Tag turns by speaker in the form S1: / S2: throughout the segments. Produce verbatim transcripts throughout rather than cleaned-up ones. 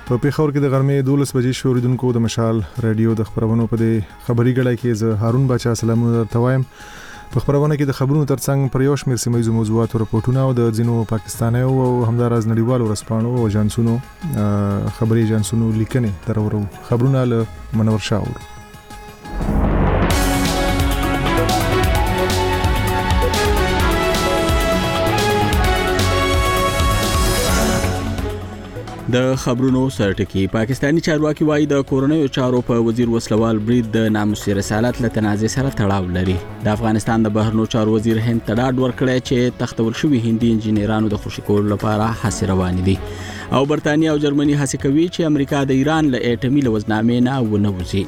S1: په پیښور کې د غرمې دولس بجې شوریدونکو د مشال رادیو د خبرونو په دې خبري غړای کې زه هارون بچا سلامونه درته وایم. په خبرونه کې د خبرونو ترڅنګ پر یو شمېر سیمه ییزو موضوعاتو راپورټونه او د ځینو پاکستانیو او همداراز نړیوالو رسپانو او اژانسونو خبري اژانسونو لیکنې درورو. خبرونه له منور شاور.
S2: د خبرونو سرټکی. پاکستانی چارواکي وایي د کورونیو چارو په وزیر وسلوال برید د ناموسي رسالت له تنازع سره تړاو لري. د افغانستان د بهرنیو چارو وزیر هند ته ډاډ ورکړی چې تختول شوي هندي انجینرانو د خوشي کولو لپاره هڅې روانې دي او برتانیا او جرمني هڅه کوي چې امریکا د ایران له اټومي لوزنامې نه ونه وځي.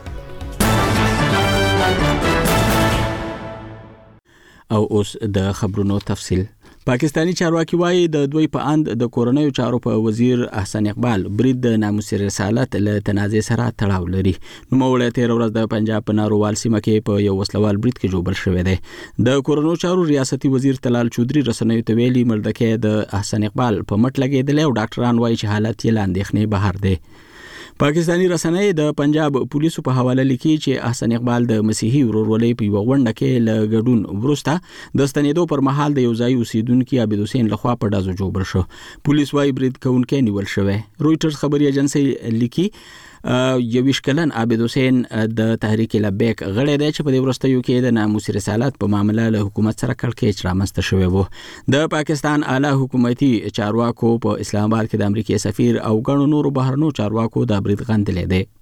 S2: او اوس د خبرونو تفصیل. پاکستانی چارواکي وایي د دوی په اند د کورونیو چارو په وزیر احسان اقبال برید د ناموسي رسالت له تنازع سره تړاو لري. نوموړی تیر ورځ د پنجاب په نارووال سیمه کې په یو وسلوال برید کې جوړ شوی دی. د کورونیو چارو ریاستي وزیر طلال چودري رسنیو ته ویلي ملډکې د احسان اقبال په مټ لګېدل او ډاکټران وایي چې حالت یې له اندېښنې بهر دی. پاکستانی رسنۍ د پنجاب پولیسو په حواله لیکي چې احسان اقبال د مسیحي ورورولۍ په یو غونډه کې له ګډون وروسته د ستنېدو پر مهال د یو ځای اوسیدونکو عابد حسین لخوا په ډزو جوړ شو. پولیس وايي برید کوونکی نیول شوی. رويټرز خبري ایجنسی لیکي یویش کلن عابد حسین د تحریک لبیک غړی دی چې په دې وروستیو کې د ناموسي رسالت په معاملې له حکومت سره کړکېچ رامنځته شوی و. د پاکستان اعلی حکومتي چارواکو په اسلام آباد کې د امریکای سفیر او ګڼو نورو بهرنیو چارواکو د برید غندلې دی.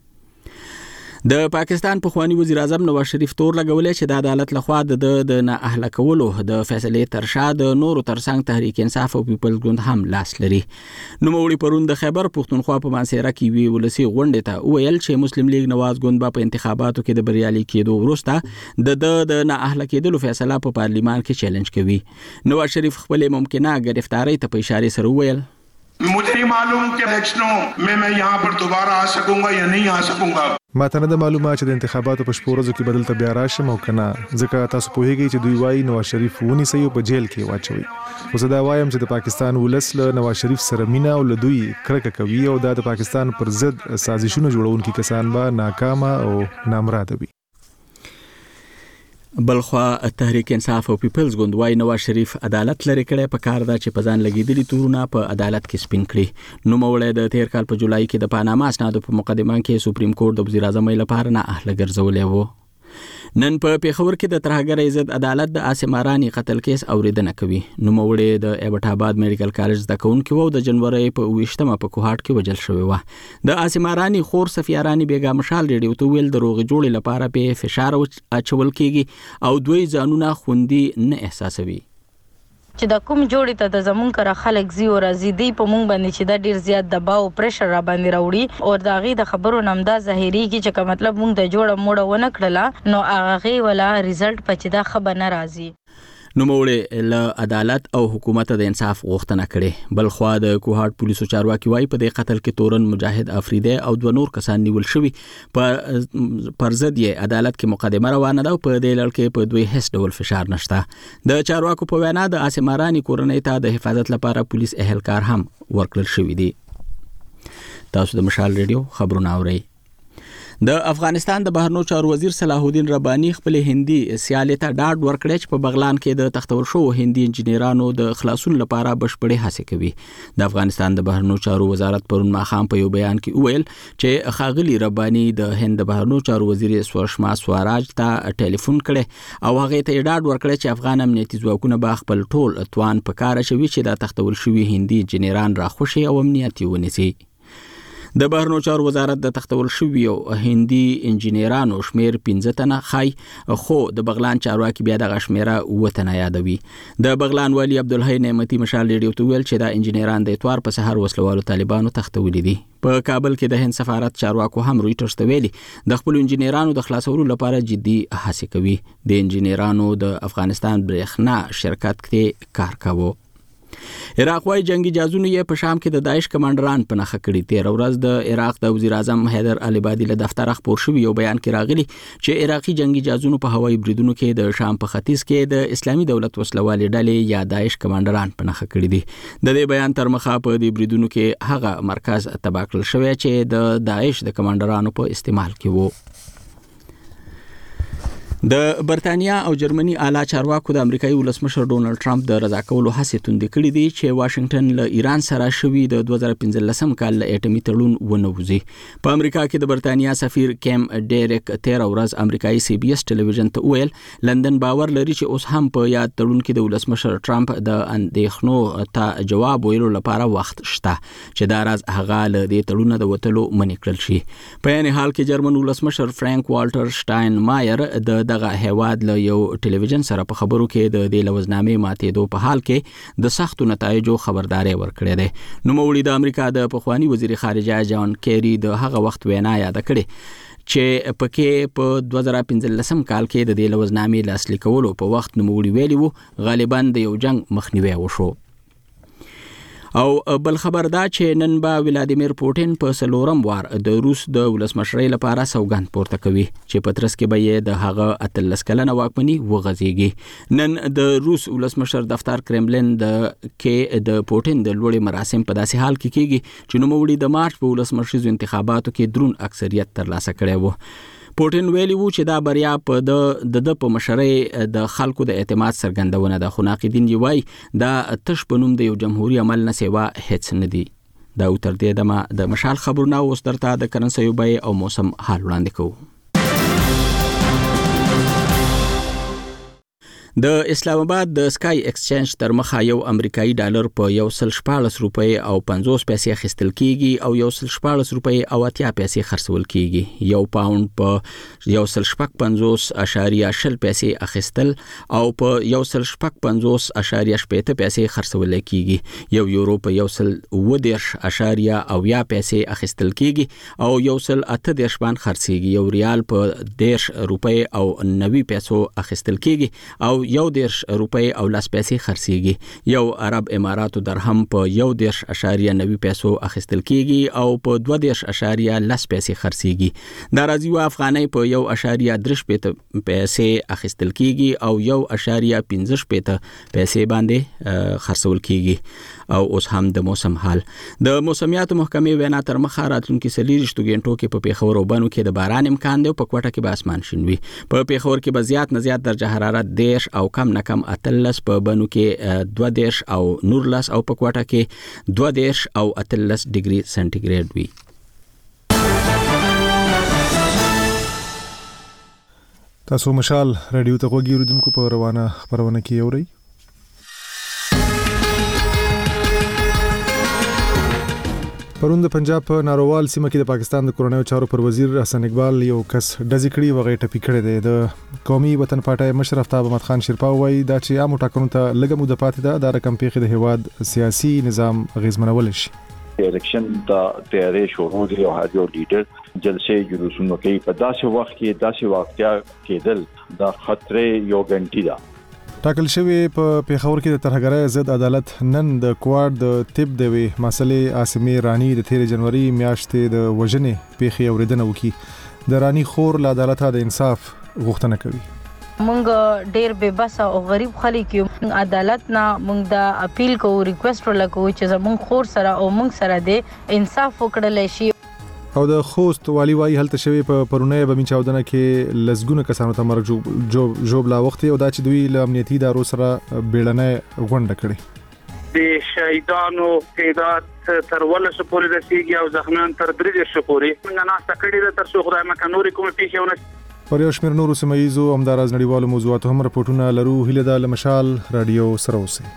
S2: د پاکستان پخوانی وزیر اعظم نواز شریف تور لګولې چې د عدالت لخوا د د نه اهله کولو د فیصلې تر شا د نورو ترڅنګ تحریک انصاف او پیپلز ګوند هم لاس لري. نوموړي پرون د خیبر پښتونخوا په مانسهره کې وی ولسی غونډه ته ویل چې مسلم لیگ نواز ګوند په انتخاباتو کې د بریالي کېدو وروسته د د نه اهله کېدلو فیصله په پارلیمان کې چیلنج کوي. نواز شریف خپل ممکنه گرفتاری ته په اشاره سره ویل
S3: मुझे नहीं मालूम कि इलेक्शनों में मैं यहाँ पर दोबारा आ सकूंगा या नहीं आ सकूंगा.
S1: ما ته نه معلومه چې د انتخاباتو په شپو ورځو کې بدل ته بیا راشم او کنه ځکه تاسو پوهیږئ چې دوی وايي نواز شریف ونی سې په جیل کې واچوي. خو زه دا وایم چې د پاکستان ولس له نواز شریف سره مینا او له دوی کرکه کوي او د پاکستان پر ضد سازشونه جوړونکي کسان به ناکامه او نامراده وي.
S2: بلخوا تحریک انصاف او پیپلز ګوند وايي نواز شریف عدالت لري کړي په کار دا چې په ځان لګیدلي تورونه په عدالت کې سپین کړي. نوموړی د تیر کال په جولای کې د پاناما اسنادو په مقدمه کې سپریم کورټ د وزیر اعظم لپاره نه اهله ګرځولې و. نن په پیښور کې د ترهګر عزت عدالت د عاصم ارانی قتل کیس اوریدنه کوي. نوموړی د ایبټ آباد میډیکل کالج د کونکو وو د جنوري په ویشتمه په کوهاټ کې وجل شوی و. د عاصم ارانی خور صفی ارانی بیگا مشال ریډیو ته ویل د روغ جوړې لپاره په فشار اچول کیږي او دوی ځانونه خوندي نه احساسوي.
S4: چې د کوم جوړې ته د زمون کر خلک زی او راځي دی په مونږ باندې چې د ډیر زیات دباو او پریشر را باندې راوړي او دا غي د خبرو نمدا ظاهري کی چې مطلب مونږ د جوړه موړه ونه کړله نو هغه ولا ریزلټ پچې دا خبر نه راځي.
S2: نوموړی له عدالت او حکومت د انصاف غوښتنه کړې. بلخوا د کوهاټ پولیسو چارواکي وایي په دې قتل کې تورن مجاهد افریدی او دوه نور کسان نیول شوي. پر ضد یې عدالت کې مقدمه روانه ده او په دې لړ کې په دوی هیڅ ډول فشار نشته. د چارواکو په وینا د عاصم ارانی کورنۍ ته د حفاظت لپاره پولیس اهلکار هم ورکړل شوی دی. تاسو د مشال ریډیو خبرونه اورئ. د افغانستان د بهرنیو چارو وزیر صلاح الدین رباني خپل هندي سیالي ته ډاډ ورکړی چې په بغلان کې د تختور شو هندي انجینرانو د خلاصون لپاره بشپړې هڅې کوي. د افغانستان د بهرنیو چارو وزارت پرون ماښام په یو بیان کې وویل چې ښاغلي رباني د هند د بهرنیو چارو وزیر سوشما سوراج ته ټلیفون کړی او هغه ته ډاډ ورکړی چې افغان امنیتي ځواکونه به خپل ټول توان په کار اچوي چې د تختور شوي هندي انجینران راخوشي او امنیتي ونیسي. د بهرنیو چارو وزارت د تختول شویو هندي انجینرانو شمیر پنځه تنه خای خو د بغلان چارواکي بیا د شمیره اوه تنه یادوي. د بغلان والی عبدالحی نعمتي مشال ریډیو ته ویل چې دا انجینران د اتوار په سحر وسلوالو طالبانو تختولي دي. په کابل کې د هند سفارت چارواکو هم رويټرز ته ویلي د خپل انجینرانو د خلاصولو لپاره جدي هڅې کوي. د انجینرانو د افغانستان برېښنا شرکت کې کار کاوه. عراق وايي جنگي جازونو یې په شام کې د داعش کمانډران په نخښه کړي. تیر ورځ د عراق د وزیر اعظم حیدر العبادي له دفتر خبر شوی یو بیان کې راغلی چې عراقي جنگي جازونو په هوایي بریدونو کې د شام په ختیځ کې د اسلامي دولت وسلوالې ډلې یا داعش کمانډران په نخښه کړي دي. د دې بیان تر مخه په دې بریدونو کې هغه مرکز تباه کړل شوی چې د داعش د کمانډرانو په استعمال کې وو. د برتانیا او جرمني اعلی چارواکو د امریکایي ولسمشر ډونلډ ټرمپ د رضا کولو هڅې توندې کړې دي چې واشنگټن له ایران سره شوی د دوه زره پنځلسم کال له اټومي تړون ونوځي. په امریکا کې د برتانیا سفیر کیم ډیرک تیر ورځ امریکایي سی بي اس ټلویزیون ته ویل لندن باور لري چې اوس هم په یاد تړون کې د ولسمشر ټرمپ د اندېښنو ته جواب ویلو لپاره وخت شته چې دا راز هغه له دې تړون د وټلو منې کړل شي. په یعنی حال کې جرمن ولسمشر فرانک والټر شټاین مایر د دغه هیواد له یو ټلویزیون سره په خبرو کې د دې لوزنامې ماتېدو په حال کې د سختو نتایجو خبرداري ورکړې ده. نوموړي د امریکا د پخوانی وزیر خارجه جان کیری د هغه وخت وینا یاد کړې چې پکې په دوه زره پنځلسم کال کې د دې لوزنامې لاسلیک کولو په وخت نوموړي ویلي وو غالبا د یو جنگ مخنیوي وشو. او بل خبر دا چې نن با ولادیمیر پوټین په سلورم وار د روس د ولسمشرۍ لپاره سوګند پورته کوي چې په ترڅ کې به یې د هغه اتلس کلنه واکمني وغځيږي. نن د روس ولسمشر دفتر کرملین د کې د پوټین د لوړې مراسم په داسې حال کې کیږي چې نوموړي د مارچ په ولسمشریزو انتخاباتو کې درون اکثریت ترلاسه کړی وو. پوټین ویلي وو چې دا بریا په د د په مشرۍ د خلکو د اعتماد څرګندونه ده، خو ناقدین یې وایي دا تش په نوم د یو جمهوریت عمل نه سیوا هیڅ نه دی. دا تر دې دمه د مشال خبرونه اوس درته د کرنسۍ بیې او موسم حال وړاندې کوو. د اسلام آباد د سکای ایکسچینج تر مخه یو امریکایي ډالر په یو سل شپاړس روپۍ او پنځوس پیسې اخیستل کیږي او یو سل شپاړس روپۍ او اتیا پیسې خرڅول کیږي. یو پاوند په یو سل شپږ پنځوس اشاریه شل پیسې اخیستل او په یو سل شپږ پنځوس اشاریه شپېته پیسې خرڅول کیږي. یو یورو په یو سل اووه دېرش اشاریه اویا پیسې اخیستل کیږي او یو سل اته دېرش باندې خرڅيږي. یو ریال په دېرش روپۍ او نوي پیسو اخیستل کیږي او یو دیرش روپۍ او لاس پیسې خرڅيږي. یو عرب اماراتو درهم په یو دیرش اشاریه نوي پیسو اخیستل کیږي او په دوه دیرش اشاریه لاس پیسې خرڅيږي. دا راځي و افغانۍ په یو اشاریه درش پیسې اخیستل کیږي او یو اشاریه پنځه پیسې پیسې باندې خرڅول کیږي. او اوس هم د موسم حال. د موسمیاتو محکمې وینا تر مخه راتلونکي سلیریشتو غنټو کې په پیښور او بانو کې د باران امکان دی او په کوټه کې به اسمان شین وي. په پیښور کې به زیات نه زیات درجه حرارت دیرش او کم نه کم اتلس، په بانو کې دوه دیرش او نورلس او په کوټه کې دوه دیرش او اتلس ډیګري سنټیګریډ وي.
S1: تاسو مشال رادیو ته غوږی اوریدونکو په روانه خبرونه کې اورئ. پرون د پنجاب په نارووال سیمه کې د پاکستان د کورنیو چارو پر وزیر حسن اقبال یو کس ډزې کړي وغه ټپي کړي دی. د قومي وطن پارټي مشر افتاب احمد خان شیرپا وایي دا چې عامو ټاکنو ته لږه موده پاتې ده، دا رقم پیښې د هواد سیاسي نظام اغیزمنول شي.
S5: الیکشن دا تیارې شروع دي او هر یو لیډر جلسه جلوسونه کوي. په داسې وخت کې داسې واقعیا کېدل دا خطرې یو ګنټي ده.
S1: ټاکل شوی په پیښور کې د ترهګرۍ ضد عدالت نن د کوارد د طب د وی مسلې عاصمه رانی د تیر جنوري میاشتې د وژنې پیښې اوریدنه وکړي. د رانی خور له عدالت د انصاف غوښتنه کوي.
S4: مونږ ډېر بے بس او غریب خلک یو، عدالت نه مونږ دا اپیل کوو، ریکوست ولکو چې زمونږ خور سره او مونږ سره د انصاف وکړل شي.
S1: او د خوست والی وايي هلته شوی په پرونه به میچاودنه کې لزګونه کسانو ته مرګ جو جوب لا وخت او دا چې دوی له امنیتي ادارو سره بیړنۍ غونډه کړي.
S6: د شهیدانو تعداد تر ولس پورې رسیدي او زخمیان تر درې دیرش پورې. موږ ناسته کړې ده تر څو خدای مکه نورې کومې پیښې ونه.
S1: پر یو شمېر نورو سیمه ییزو همداراز نړیوالو موضوعاتو هم راپورټونه لرو. هیله ده له مشال رادیو سره اوسئ.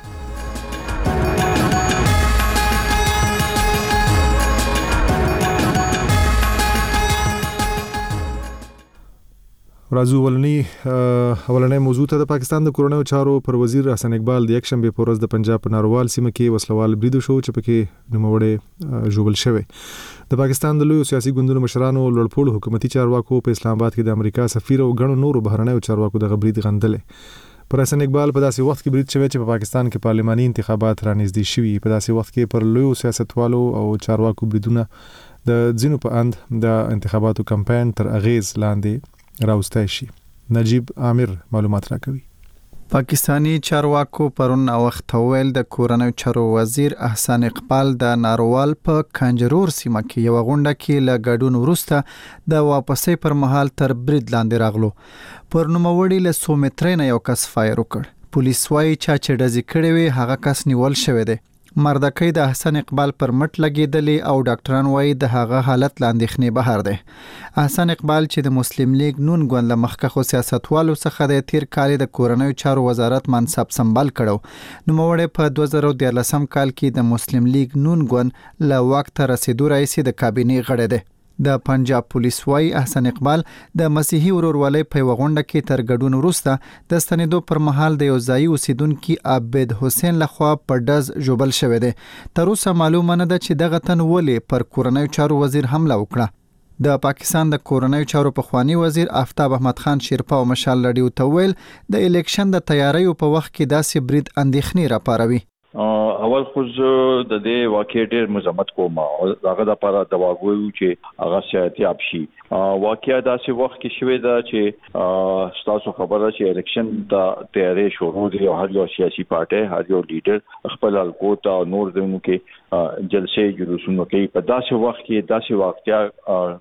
S1: راځو ولني اولنې موضوع ته. د پاکستان د کورنیو چارو پر وزیر حسن اقبال د یک شنبه په ورځ د پنجاب په نارووال سیمه کې وسلوال برید شو چې پکې نوموړی ژوبل شوی. د پاکستان د لوی سیاسي ګوندونو مشرانو لوړپوړو حکومتي چارواکو په اسلام آباد کې د امریکا سفیر او غنو نورو بهرنیو چارواکو د غبرید غندلې. پر حسن اقبال په داسې وخت کې برید شوی چې په پاکستان کې پارلماني انتخابات رانږدې شوي، په داسې وخت کې پر لویو سیاستوالو او چارواکو بریدونه د ځینو په اند د انتخاباتو کمپاین تر اغیز لاندې راوستای شي. نجیب عامر معلومات راکوي.
S7: پاکستانی چارواکو پرون وخت ویل د کورنیو چارو وزیر احسان اقبال د ناروال په کانجرور سیمه کې یو غونډه کې له ګډون وروسته د واپسې پر مهال تر برید لاندې راغلو. پر نوموړي له څو مترینه یو کس فایر وکړ. پولیس وايي چې چا ډزې کړې وي هغه کس نیول شوی دی. مردکۍ د احسان اقبال پر مټ لګېدلې او ډاکټران وايي د هغه حالت لاندې خنې بهر دی. احسان اقبال چې د مسلم لیگ نون ګوند له مخکښو سیاستوالو څخه د تیر کال د کورنیو چارو وزارت منصب سمبال کړو، نوموړی په دوه زره دیارلسم کال کې د مسلم لیگ نون ګوند له واک ته رسیدو راهیسې د کابینې غړی دی. د پنجاب پولیس وايي احسان اقبال د مسیحي ورورولۍ په غونډه کې تر ګډون وروسته د ستنېدو پر مهال د یو ځایي اوسیدونکي عابد حسین لخوا په ډز ژوبل شوی دی. تر اوسه معلومه نه ده چې دغه تن ولې پر کورنیو چارو وزیر حمله وکړه. د پاکستان د کورنیو چارو پخوانی وزیر آفتاب احمد خان شیرپا او مشال لډیو ته ویل د الیکشن د تیاریو په وخت کې داسې برید اندېښنې راپاروي.
S5: اول خو د دې واقع ډېر مزمت کوم او هغه د لپاره د واغوي چې هغه صحتياب شي. واقعیا داسې وخت کې شوې ده چې تاسو خبره چې الیکشن د تیاری شروع دی او هر یو سیاسي پارټي هر یو لیډر خپل الکوت او نور دونو کې جلسې جلوسونه کوي. په داسې وخت کې داسې واقعیا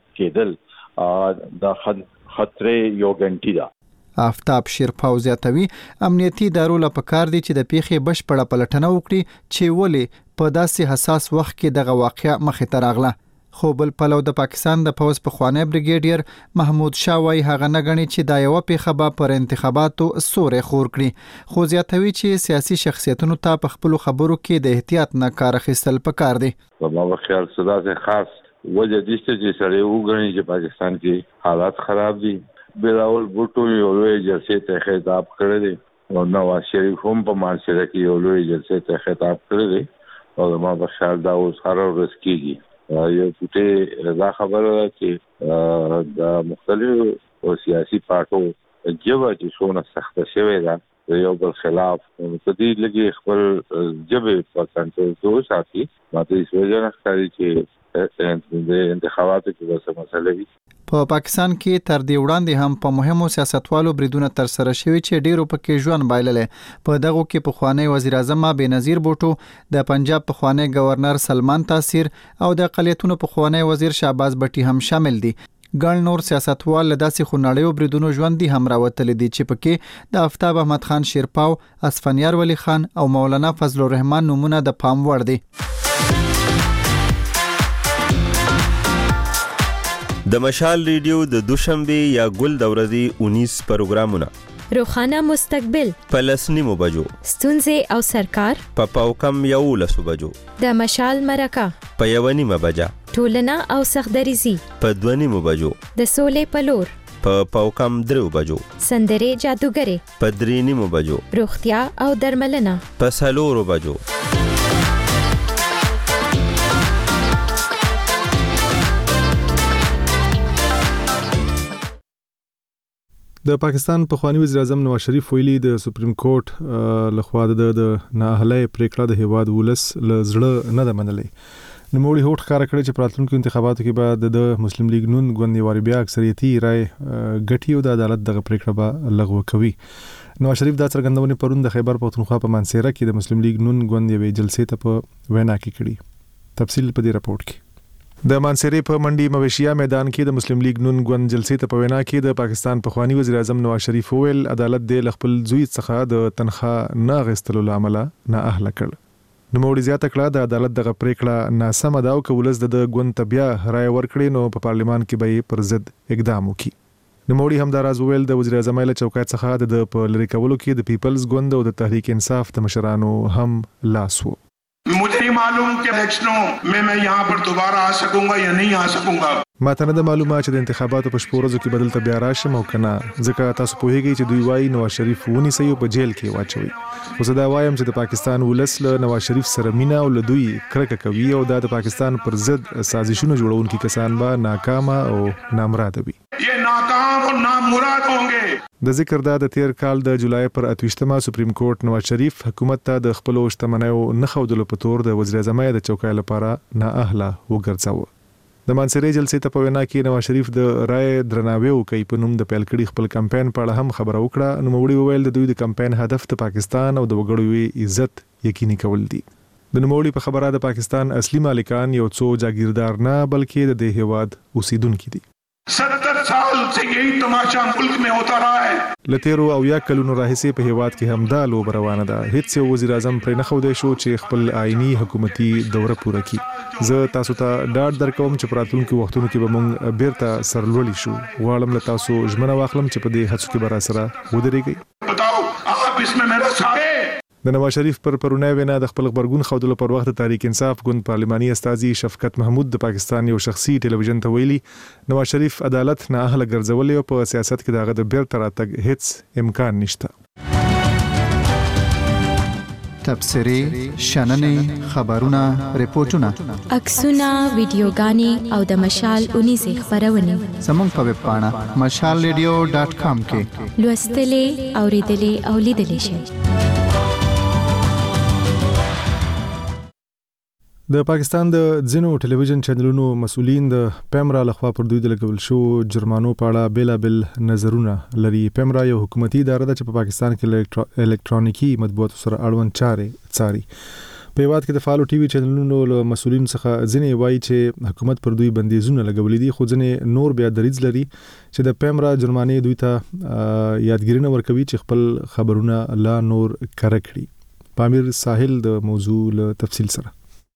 S5: کېدل د خطرې یو ګنټي ده.
S7: آفتاب شیرپاو زیاتوي امنیتي ادارو له پکار دي چې د پیښې بشپړه پلټنه وکړي چې ولې په داسې حساس وخت کې دغه واقعه مخې ته راغله. خو بل پلو د پاکستان د پوز پخوانی بریګیډیر محمود شاه وايي هغه نه غني چې دا یو پیښه به پر انتخاباتو سورې خور کړي، خو زیاتوي چې سیاسي شخصیتونو ته په خپل خبرو کې د احتیاط نه کار اخیستل پکار دي.
S8: په ما خیال سره خاص وجه دي چې سره وګڼي چې پاکستان کې حالات خراب دي. بلاول بوټو یو لوی جلسې ته خطاب کړی دی او نواز شریف هم په مانسره کې یو لوی جلسې ته خطاب کړی دی او ما په خیال دا اوس هر ورځ کېږي. یو څه دا خبره ده چې د مختلفو سیاسي پارټو جوه چې څونه سخته شوې ده د یو بل خلاف په دې لګي خپل جبه په کنټرول وساتي. ماته هیڅ وجه نه ښکاري چې د انتخاباتو کې وسه مسله وي.
S7: په پاکستان کې تر دې وړاندې هم په مهمو سیاستوالو بریدونه تر سره شوي چې ډیرو پکې ژوند بایللې. په دغه کې پخوانی وزیر اعظم بېنظیر بوټو، د پنجاب پخوانی گورنر سلمان تاثیر او د اقلیتونو پخوانی وزیر شهباز بټي هم شامل دي. ګڼ نور سیاستوال له داسې خونړیو بریدونو ژوندي هم راوتلي دي چې پکې د آفتاب احمد خان شیرپاو، اسفندیار ولی خان او مولانا فضل الرحمن نومونه د پام وړ دي.
S9: د مشال ریډیو د دوشنبه یا ګل د ورځې انیس پروګرامونه:
S10: روخانه مستقبل
S9: په لسنیمو بجو،
S10: ستونزې او سرکار
S9: په پاوکم یو لسو بجو،
S10: د مشال مرکه
S9: په یو نیمه بجه،
S10: ټولنه او سختدریزي په
S9: دوه نیمو بجو،
S10: د سولې پلور
S9: په پاوکم درو بجو،
S10: سندرې جادوګرې
S9: په درې نیمو بجو،
S10: روغتیا او درملنه
S9: په څلورو بجو.
S1: د پاکستان پخوانی وزیر اعظم نواز شریف ویلي د سپریم کورټ لخوا د نااهلۍ پریکړه د هیواد ولس له زړه نه ده منلې. نوموړي هوډ ښکاره کړی چې په راتلونکو انتخاباتو کې به د مسلم لیگ نون ګوند یوارې بیا اکثریتي رای ګټي او د عدالت دغه پریکړه به لغوه کوي. نواز شریف دا څرګندونه پرون د خیبر پختونخوا په مانسهره کې د مسلم لیگ نون ګوند یوې جلسې ته په وینا کې کړي. تفصیل په دې راپورټ کې. د مانسهرې په منډي مویشیا میدان کې د مسلم لیگ نون ګوند جلسې ته په وینا کې د پاکستان پخوانی وزیر اعظم نواز شریف ویل عدالت د خپل زوی څخه د تنخواه نه غستلو لامل نه اهله کړ. نوموړي زیاته کړه د عدالت دغه پریکړه ناسمه ده او که ولس د ګوند ته بیا رای ورکړي نو په پارلمان کې به پر ضد اقدام وکړي. نوموړي هم دا راز وویل د وزیر اعظم له چوکاټ څخه د په لری کولو کې د پیپلز ګوند او د تحریک انصاف د مشرانو هم لاس وو.
S3: मुझे नहीं मालूम कि इलेक्शनों में मैं यहाँ पर दोबारा आ सकूंगा या नहीं आ सकूंगा.
S1: ما ته نه د معلومه چې د انتخاباتو په شپو ورځو کې بدل ته بیا راشم او کنه، ځکه تاسو پوهیږئ چې دوی وایي نواز شریف ونیسئ او په جیل کې واچوي. خو زه دا وایم چې د پاکستان ولس له نواز شریف سره مینه او له دوی کرکه کوي او دا د پاکستان پر ضد سازشونه جوړونکي کسان به ناکامه او نامراده وي.
S3: ये नाकाम और नामुराद होंगे.
S1: د ذکر دا د تیر کال د جولای پر اتوشتمه سپریم کورټ نواز شریف حکومت ته د خپل شتمنیو نه خودلو په تور د وزیر اعظم د چوکۍ لپاره نه اهله وګرځاوه. د مانسرې جلسې ته په وینا کې نواز شریف د رائے درناوی کوي په نوم د پیل کړي خپل کمپاین په اړه هم خبره وکړه. نو موړي وویل د دوی د کمپاین هدف د پاکستان او د وګړو عزت یقیني کول دي. د نوموړي په خبره د پاکستان اصلي مالکان یو څو جاگیردار نه بلکې د دې هیواد اوسیدونکو دي.
S3: सत्तर साल से यही तमाशा मुल्क में होता रहा है.
S1: لتیرو او یا کلونو راهیسې په هیواد کې همدا لوب روانه ده. هیڅ یو وزیر اعظم پر نه خو دی شو چې خپل آئینی حکومتي دوره پوره کړي. زه تاسو ته ډاډ درکوم چې پراتونکو وختونو کې به موږ بیرته سرلوړي شو. غواړم له تاسو ژمنه واخلم چې په دې هڅو کې به را سره ودرېږئ.
S3: बताओ आप इसमें मेरा साथ है.
S1: د نواز شریف پر پرونه وینا د خپل خبرګون خودلو پر وخت تحریک انصاف ګوند پارلماني استاذي شفقت محمود د پاکستان یو شخصي ټلویزیون ته ویلي نواز شریف عدالت نه اهل ګرځولې او په سیاست کې دغه د بیرته راتګ هیڅ امکان نشته.
S7: تبصري شننې خبرونه ریپورتونه
S10: عکسونه ویډیوګانې او د مشال اونیزه خبرونه
S7: زموږ په ویب پاڼه مشال ریډیو ډاټ کام کې
S10: لوستلې اوریدلې او لیدلې شئ.
S1: د پاکستان د ځینو ټلویزیون چینلونو مسؤلین د پیمرا لخوا پر دوی د لګول شو جرمانو په اړه بیلابل نظرونه لري. پیمرا یو حکومتي اداره ده چې په پاکستان کې الکترونیکی مطبوعاتو سره اړوند چارې څاري. په هیواد کې د فعالو ټي وي چینلونو له مسؤلین څخه ځینې وایي چې حکومت پر دوی بندیزونه لګولې دي، خو ځینې نور بیا دریځ لري چې د پیمرا جرمانې دوی ته یادګیرونه ورکوي چې خپل خبرونه لا نور کره کړي. پامیر ساحل د موضوع له تفصیل سره.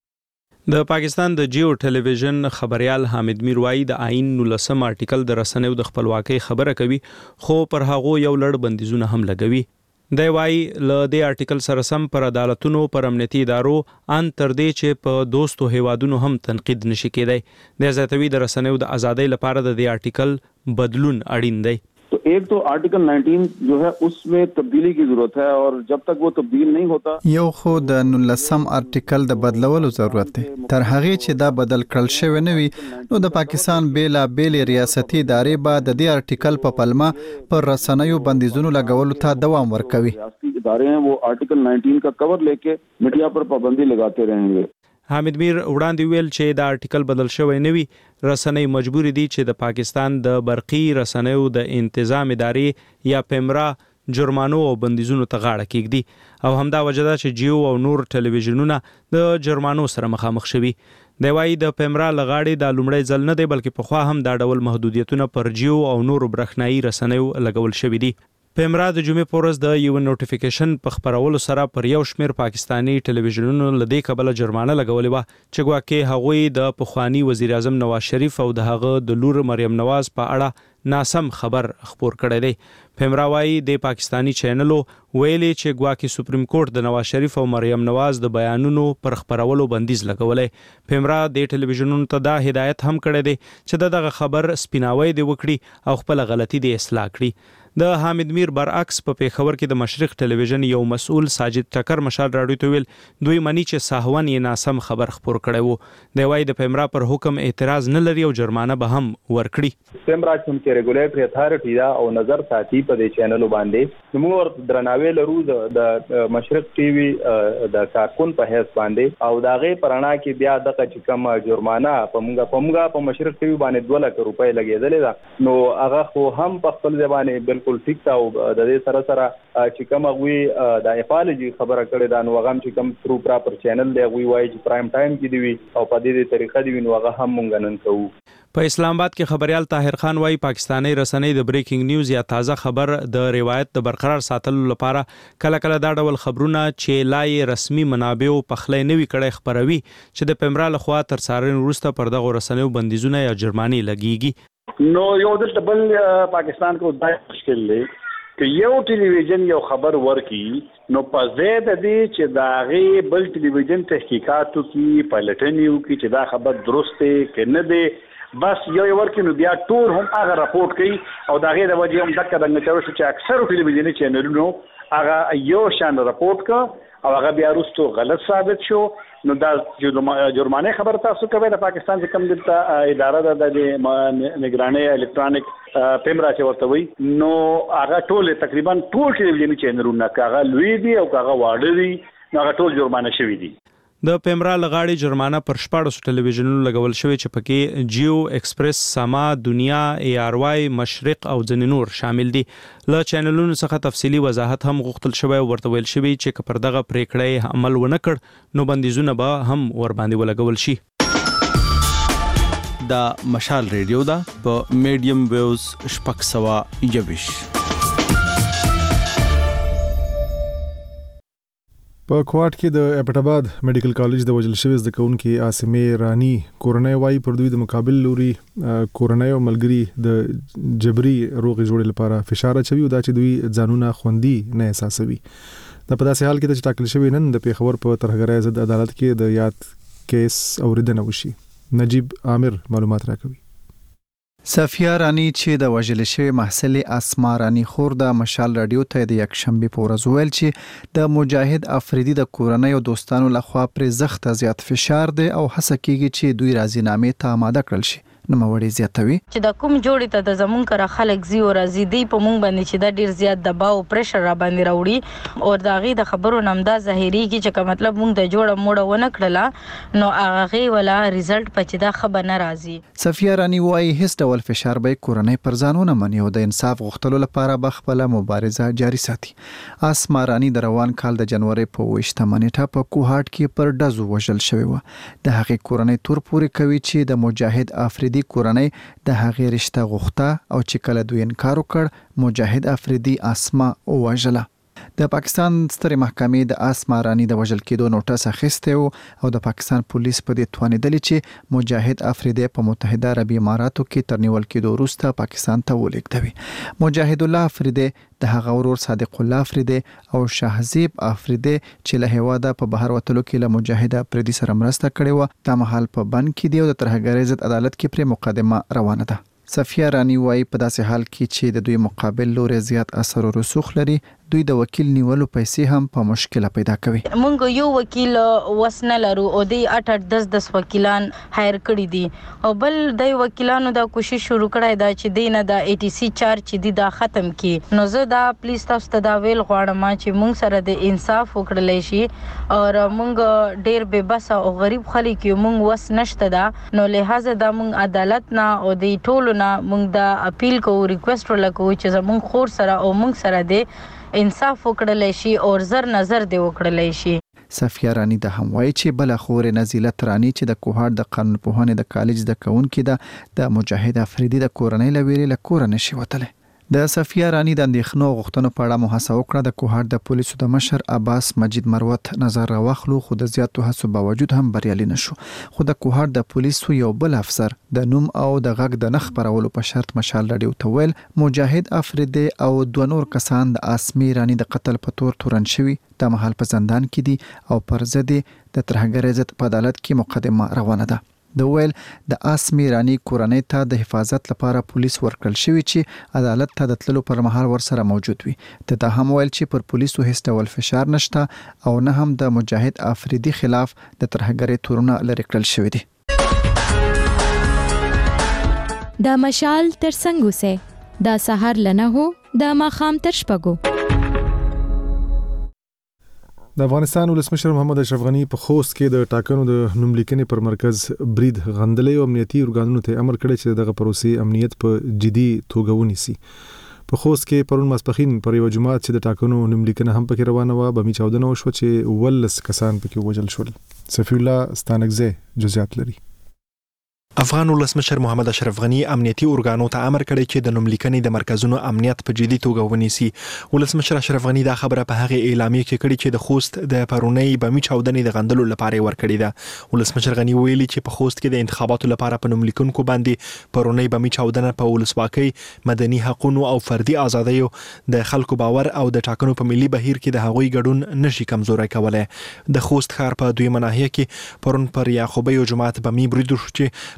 S11: د پاکستان د جیو ټلویزیون خبريال حامد میر وایي د آئین نولسم آرټیکل د رسنیو د خپلواکۍ خبره کوي، خو پر هغه یو لړ بندیزونه هم لګوي. د وایي ل دې آرټیکل سره سم پر عدالتونو پر امنیتي ادارو ان تر دې چې په دوستو هیوادونو هم تنقید نشي کېدای. د زیاتوي د رسنیو د ازادۍ لپاره د دې آرټیکل بدلون اړین دی.
S12: तो एक तो आर्टिकल उन्नीस जो है उसमें तब्दीली की जरूरत है और जब तक वो तब्दील नहीं होता
S7: یو خو د نولسم آرټیکل د بدلولو ضرورت دی. تر هغه چې دا بدل کړل شوی نه وي نو د پاکستان بیلا بیل ریاستي ادارې به د دې آرټیکل په پلمه پر رسنیو بندیزونو لګولو ته دوام ورکوي.
S12: ریاستي ادارې ہیں وہ آرټیکل उन्नीस کا کور لیکے میډیا پر پابندی لگاتے रहेंगे.
S11: حامد میر وړاندې ویل چې د آرټیکل بدل شوی نه وي، رسنۍ مجبور دي چې د پاکستان د برقي رسنیو د انتظام ادارې یا پیمرا جرمانو او بندیزونو ته غاړه کېږدي او همدا وجه ده چې جیو او نور ټلویزیونونه د جرمانو سره مخامخ شوي. د وایي د پیمرا لغاړي د لومړی ځل نه دی بلکې پخوا هم دا ډول محدودیتونه پر جیو او نور برېښنایي رسنیو لګول شوي دي. پیمرا د جمعې په ورځ د یو نوټیفیکیشن په خبرولو سره پر یو شمیر پاکستانی ټلویزیونونو له دې کبله جرمانه لګولې وه چې ګواکې هغوی د پخوانی وزیر اعظم نواز شریف او د هغه د لور مریم نواز په اړه ناسم خبر خپور کړی دی. پیمرا وایي د پاکستانی چینلو ویلي چې ګواکې سپریم کورټ د نواز شریف او مریم نواز د بیانونو پر خبرولو بندیز لګولی. پیمرا د ټلویزیونونو ته دا هدایت هم کړی دی چې دغه خبر سپیناوی دی وکړي او خپل غلطي دی اصلاح کړي. د حامد میر برعکس په پیښور کې د مشرق ټلویزیون یو مسؤل ساجد ټکر مشال راډیو ته ویل دوی مني چې ساهون یې ناسم خبر خپور کړی وو. د وایي د پیمرا پر حکم اعتراض نه لري او جرمانه به هم ورکړي.
S13: پیمرا چې ریګولیټری اتھارټي دا او نظر ساتي په دې چینلو باندې موږ ور درناوی لرو د مشرق ټي وي د کارکون په حیث باندې او دا غي پرانا کې بیا دغه چې کوم جرمانه په موږ په موږ په مشرق ټي وي باندې دوه لک روپۍ لګیدلې ده نو هغه خو هم په خپل ځبانه بالکل ټیک تا او د دې سره سره چې کوم غوي د اپالوجي خبره کړې ده نو هغه چې کوم ترو پراپر چینل دی غوي وایي چې پرایم ټایم کې دی وي او په دې طریقه دی نو هغه هم مونږ نن کوو.
S11: په اسلام آباد کې خبريال طاهر خان وایي پاکستانی رسنۍ د بریکینګ نیوز یا تازه خبر د روایت د برقرار ساتلو لپاره کله کله دا ډول خبرونه چې لای رسمي منابعو پخلې نوي کړي خبروي چې د پیمرا لخوا تر څارنې وروسته پر دغه رسنیو بندیزونه یا جرمانې لګیږي.
S14: نو یو د بل پاکستان کو دای مشکل دی که یو ټلویزیون یو خبر ورکي نو په زید دی چې دا غي بل ټلویزیون تحقیقاتو کې پلټنیو کې چې دا خبر درست دی که نه دی بس یو یو ورکې نو بیا ټول هم هغه راپورټ کوي او د هغې د وجې هم دغه دنګه چارو چې اکثرو ټلویزیوني چینلونو هغه یو شان راپورټ کړ او هغه بیا وروسته غلط ثابت شو. نو دا جرمانه خبر تاسو کوي د پاکستان چې کوم د اداره د نگرانۍ الکترونیک پیمرا چې ورته وي نو هغه ټول تقریبا ټول ټلویزیوني چینلونه هغه لوی دي او هغه واړه دي نو هغه ټول جرمانه شوي دي.
S11: د پیمرا لغاړي جرمانه پر شپږ ټلویزیونونو لګول شوی چې پکې جیو ایکسپریس، سما، دنیا، ای آر واي، مشرق او ځینې نور شامل دي. له چینلونو څخه تفصیلی وضاحت هم غوښتل شوی او ورته ویل شوی چې پر دغه پریکړې عمل ونه کړ نو بندیزونه به هم ور باندې ولګول شي.
S15: د مشال ریډیو دا په میډیم ویوز شپږ سوه یوویش.
S1: په کوټ کې د اپټاباد میډیکل کالج د وجل شوی زده کوونکي عاصمه رانی کورنۍ وای پر دوی د مقابل لوري کورنۍ او ملګری د جبري روغي جوړې لپاره فشار اچوي او دا چې دوی ځانونه خوندي نه احساسوي. د په داسې حال کې چې ټاکل شوی نن د پیښور په ترهګرۍ ضد عدالت کې د یاد کیس اوریدنه وشي. نجیب عامر معلومات راکوي.
S7: صفیه رانی چې د وژل شوی محصل اسما رانی خور د مشال رادیو ته د یک شنبه په ورځ ویل چې د مجاهد افریدي د کورنۍ او دوستانو لخوا پر زخت زیات فشار دی او هڅه کوي چې دوی راضینامه ته آماده کړل شي. نو موري زیاتوي
S4: چې د کوم جوړې ته د زمون کر خلک زی او راځي دی په مونږ باندې چې د ډیر زیات دباو او پریشر را باندې راوړي او د غي د خبرو نمدا ظاهري کی چې مطلب مونږ د جوړه موړه ونه کړله نو هغه ولا ریزلټ پچې دا خبر نه راځي.
S7: صفیه رانی وایي هیڅ ډول فشار به کورنۍ پر ځانونه مني او د انصاف غوښتلو لپاره به خپل مبارزه جاري ساتي. اسما رانی د روان کال د جنوري په وشتمه نیټه په کوهاټ کې پر ډزو وژل شوی و. د هغې کورنۍ تور پوري کوي چې د مجاهد افریدي کورنۍ د هغې رشته غوښته او چې کله دوی انکار وکړ مجاهد افریدي اسما وژله. د پاکستان سترې محکمې د اسما رانی د وژل کېدو نوټس اخیسته او د پاکستان پولیس په دې توانیدل چې مجاهد افریدي په متحده عربي اماراتو کې تر نیول کېدو وروسته پاکستان ته ولېږدوي. مجاهد الله افریدي د هغه ورور صادق الله افریدي او شهزیب افریدي چې له هیواده په بهر وتلو کې له مجاهد افریدي سره مرسته کړې و د مهال په بند کې دی او د ترهګرۍ ضد عدالت کې پر مقدمه روانه ده. صفیه رانی وایي په داسې حال کې چې د دوی مقابل لوري زیات اثر او رسوخ لري دوی د وکیل نیولو پیسې هم په مشکله پیدا کوي.
S4: مونږ یو وکیل وسنه لرو او د اټ اټ دس دس وکیلان هایر کړی دي او بل د وکیلانو دا کوشش شروع کړای دا چې دینه د ای ټی سی چارج چې دی دا ختم کی. نو زه دا پلیز تاسو ته دا ویل غواړم چې مونږ سره د انصاف وکړلای شي او مونږ ډیر بے بس او غریب خلک یو مونږ وس نشته دا نو لہذا دا مونږ عدالت نه او د ټولو نه مونږ دا اپیل کوو ریکوست ولکو چې زمونږ خور سره او مونږ سره د انصاف وکړلای شي او زر نظر دی وکړلای شي.
S7: صفیه رانی د هم وایي چې بل خور نزیلت رانی چې د کوهاټ د قانون پوهنې د کالج د کونکي د د مجاهد افریدي د کورنۍ لویری له کور نشي وتله. د صفیه رانی د اندېښنو غوښتنو په اړه محاسبه وکړه د کوهاټ د پولیسو د مشر عباس مجید مروت نظر راوخلو خو د زیاتو هڅو باوجود هم بریالي نشو. خو د کوهاټ د پولیسو یو بل افسر د نوم او د غږ د نخ پرولو په شرط مشال رادیو ته ویل مجاهد افریدي او دوه نور کسان د اسمی رانی د قتل په تور تورن شوی د محل په زندان کې دي او پر ضد د ترهګرۍ ضد په عدالت کې مقدمه روانه ده. د ویل د اسمی رانی کورنۍ ته د حفاظت لپاره پولیس ورکړل شوی چې عدالت ته د تللو پر مهال ورسره موجود وي. ته هم ویل چې پر پولیسو هیڅ ډول فشار نشته او نه هم د مجاهد افریدي خلاف د ترهګرۍ تورونه لري کړل شوی دي.
S10: د مشال تر څنګ اوسه د سحر لنه هو د ماخام تر شپږو.
S1: د افغانستان ولسمشر محمد اشرف غنی په خوست کې د ټاکنو د نوملیکنې پر مرکز برید غندلې او امنیتي ارګانونو ته امر کړی چې دغه پروسې امنیت په جدي توګه ونیسي. په خوست کې پرون ماسپخین پر یو جماعت چې د ټاکنو نوملیکنه هم پکې روانه و بمی چاودنه وشو چې ولس کسان پکې وژل شول. صفی الله ستانکزه جزئیات لري.
S16: افغان ولسمشر محمد اشرف غنی امنیتي ارګانو ته امر کړی چې د نوملیکنې د مرکزونو امنیت په جدي توګه ونیسي. ولسمشر اشرف غنی دا خبره په هغه اعلامیه کې کړې چې د خوست د پرونی بمی چاودنې د غندلو لپاره ورکړې ده. ولسمشر غنی ویلي چې په خوست کې د انتخاباتو لپاره په نوملیکونکو باندې پرونی بمی چاودنه په ولسواکۍ، مدني حقوقو او فردي ازادیو د خلکو باور او د ټاکنو په ملي بهیر کې د هغوی ګډون نشي کمزوري کولای. د خوست ښار په دویمه ناحیه کې پرون پر یعقوبیو جماعت بمی برید وشو چې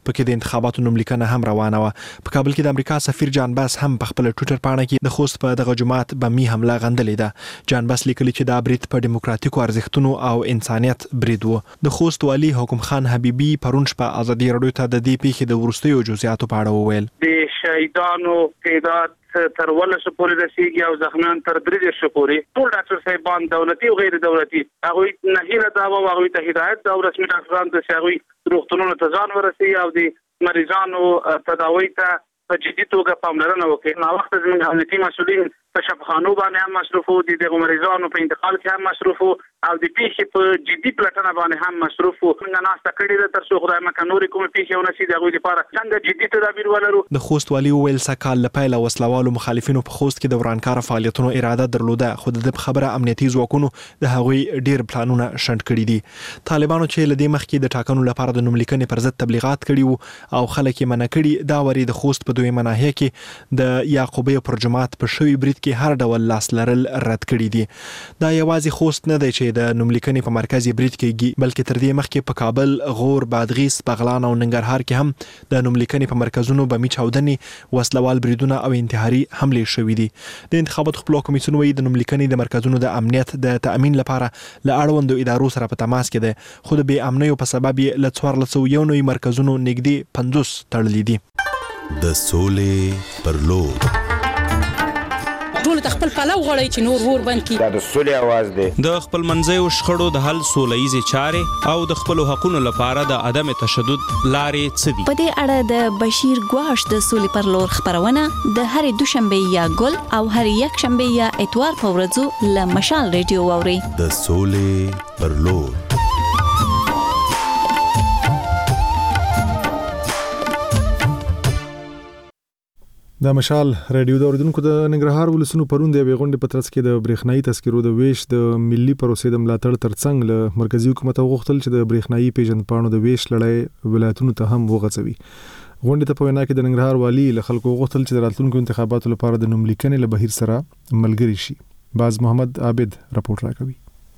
S16: پکې د انتخاباتو نوملیکنه هم روانه و. په کابل کې د امریکا سفیر جان باس هم په خپل ټوئیټر پاڼه کې د خوست په دغه جماعت بمي حمله غندلې ده. جان باس لیکلي چې دا برید په دیموکراتیکو ارزښتونو او انسانیت برید و. د خوست والي حکم خان حبیبي پرون شپه ازادي راډیو ته د دې پیښې د وروستیو جزئیاتو په اړه وویل.
S6: د شهیدانو تعداد تر ولس پورې رسیدي او زخمیان تر درې شو پورې. ټول ډاکټر صاحبان دولتي او غیر دولتي هغه نه هیله دا و هغه ته هدایت دا رسمي ډاکټران د شاوي روغتونونو ته ځان ورسي او د مریضانو تداوی ته په جدي توګه پاملرنه وکړي. نو وخت زموږ امنیتي مسؤلین په شفاخانو باندې هم مصروف دي، د مریضانو په انتقال کې هم مصروف او د پیښې په جدي پلټنه باندې هم مصروف. موږ ناسته کړې ده تر څو خدای مکه نورې کومې پیښې ونشي د هغوی لپاره څنګه جدي تدابیر ولرو.
S16: د خوست والي وویل سکهال له پیله وسلوالو مخالفینو په خوست کې د ورانکاره فعالیتونو اراده درلوده، خو د دې خبره امنیتي ځواکونو د هغوی ډیر پلانونه شنډ کړي دي. طالبانو چې له دې مخکې د ټاکنو لپاره د نوملیکنې پر ضد تبلیغات کړي وو او خلک یې منع کړي، دا وری د خوست په دویمه ناحیه کې د یعقوبیه پر جماعت په شوی برید کې هر ډول لاس لرل رد کړي دي. دا یوازې خوست نه دی چې د نوملیکنې په مرکزي برید کېږي، بلکې تر دې مخکې په کابل، غور، بادغیس، بغلان او ننګرهار کې هم د نوملیکنې په مرکزونو بمي چاودنې، وسلوال بریدونه او انتحاري حملې شوې دي. د انتخاباتو خپلواک کمیسیون وایي د نوملیکنې د مرکزونو د امنیت د تأمین لپاره له اړوندو ادارو سره په تماس کې دی، خو د بې امنیو په سبب یې له څوارلس سوه یو نوي مرکزونو نږدې پنځوس تړلي دي.
S17: د سولې پر لور
S18: ټول خپل پلو غړی چې نور ور بند کی.
S19: دا د سولې आवाज دی.
S11: د خپل منځیو شخړو د حل سولهییزې چارې او د خپل حقوقو لپاره د عدم تشدد لارې څه دي.
S20: په دې اړه د بشیر ګواش د سولې پر لور خبرونه د هرې دوشنبه یا ګل او هر یک شنبه یا اتوار په ورځو له مشال ریډیو واوري.
S17: د سولې پر لور.
S1: د مشال رادیو د اوریدونکو د ننګرهار ولسونو پرون د غونډې په ترڅ کې د برېښنايي تذکرو د ویش د ملي پروسې د ملاتړ ترڅنګ له مرکزی حکومت غوښتل چې د برېښنايي پیژندپاڼو د ویش لړۍ ولایتونو ته هم وغځوي. غونډې ته په وینا کې د ننګرهار والي له خلکو غوښتل چې د راتلونکو انتخاباتو لپاره د نوملیکنې له بهیر سره ملګري شي. باز محمد عابد راپورټ راکوي.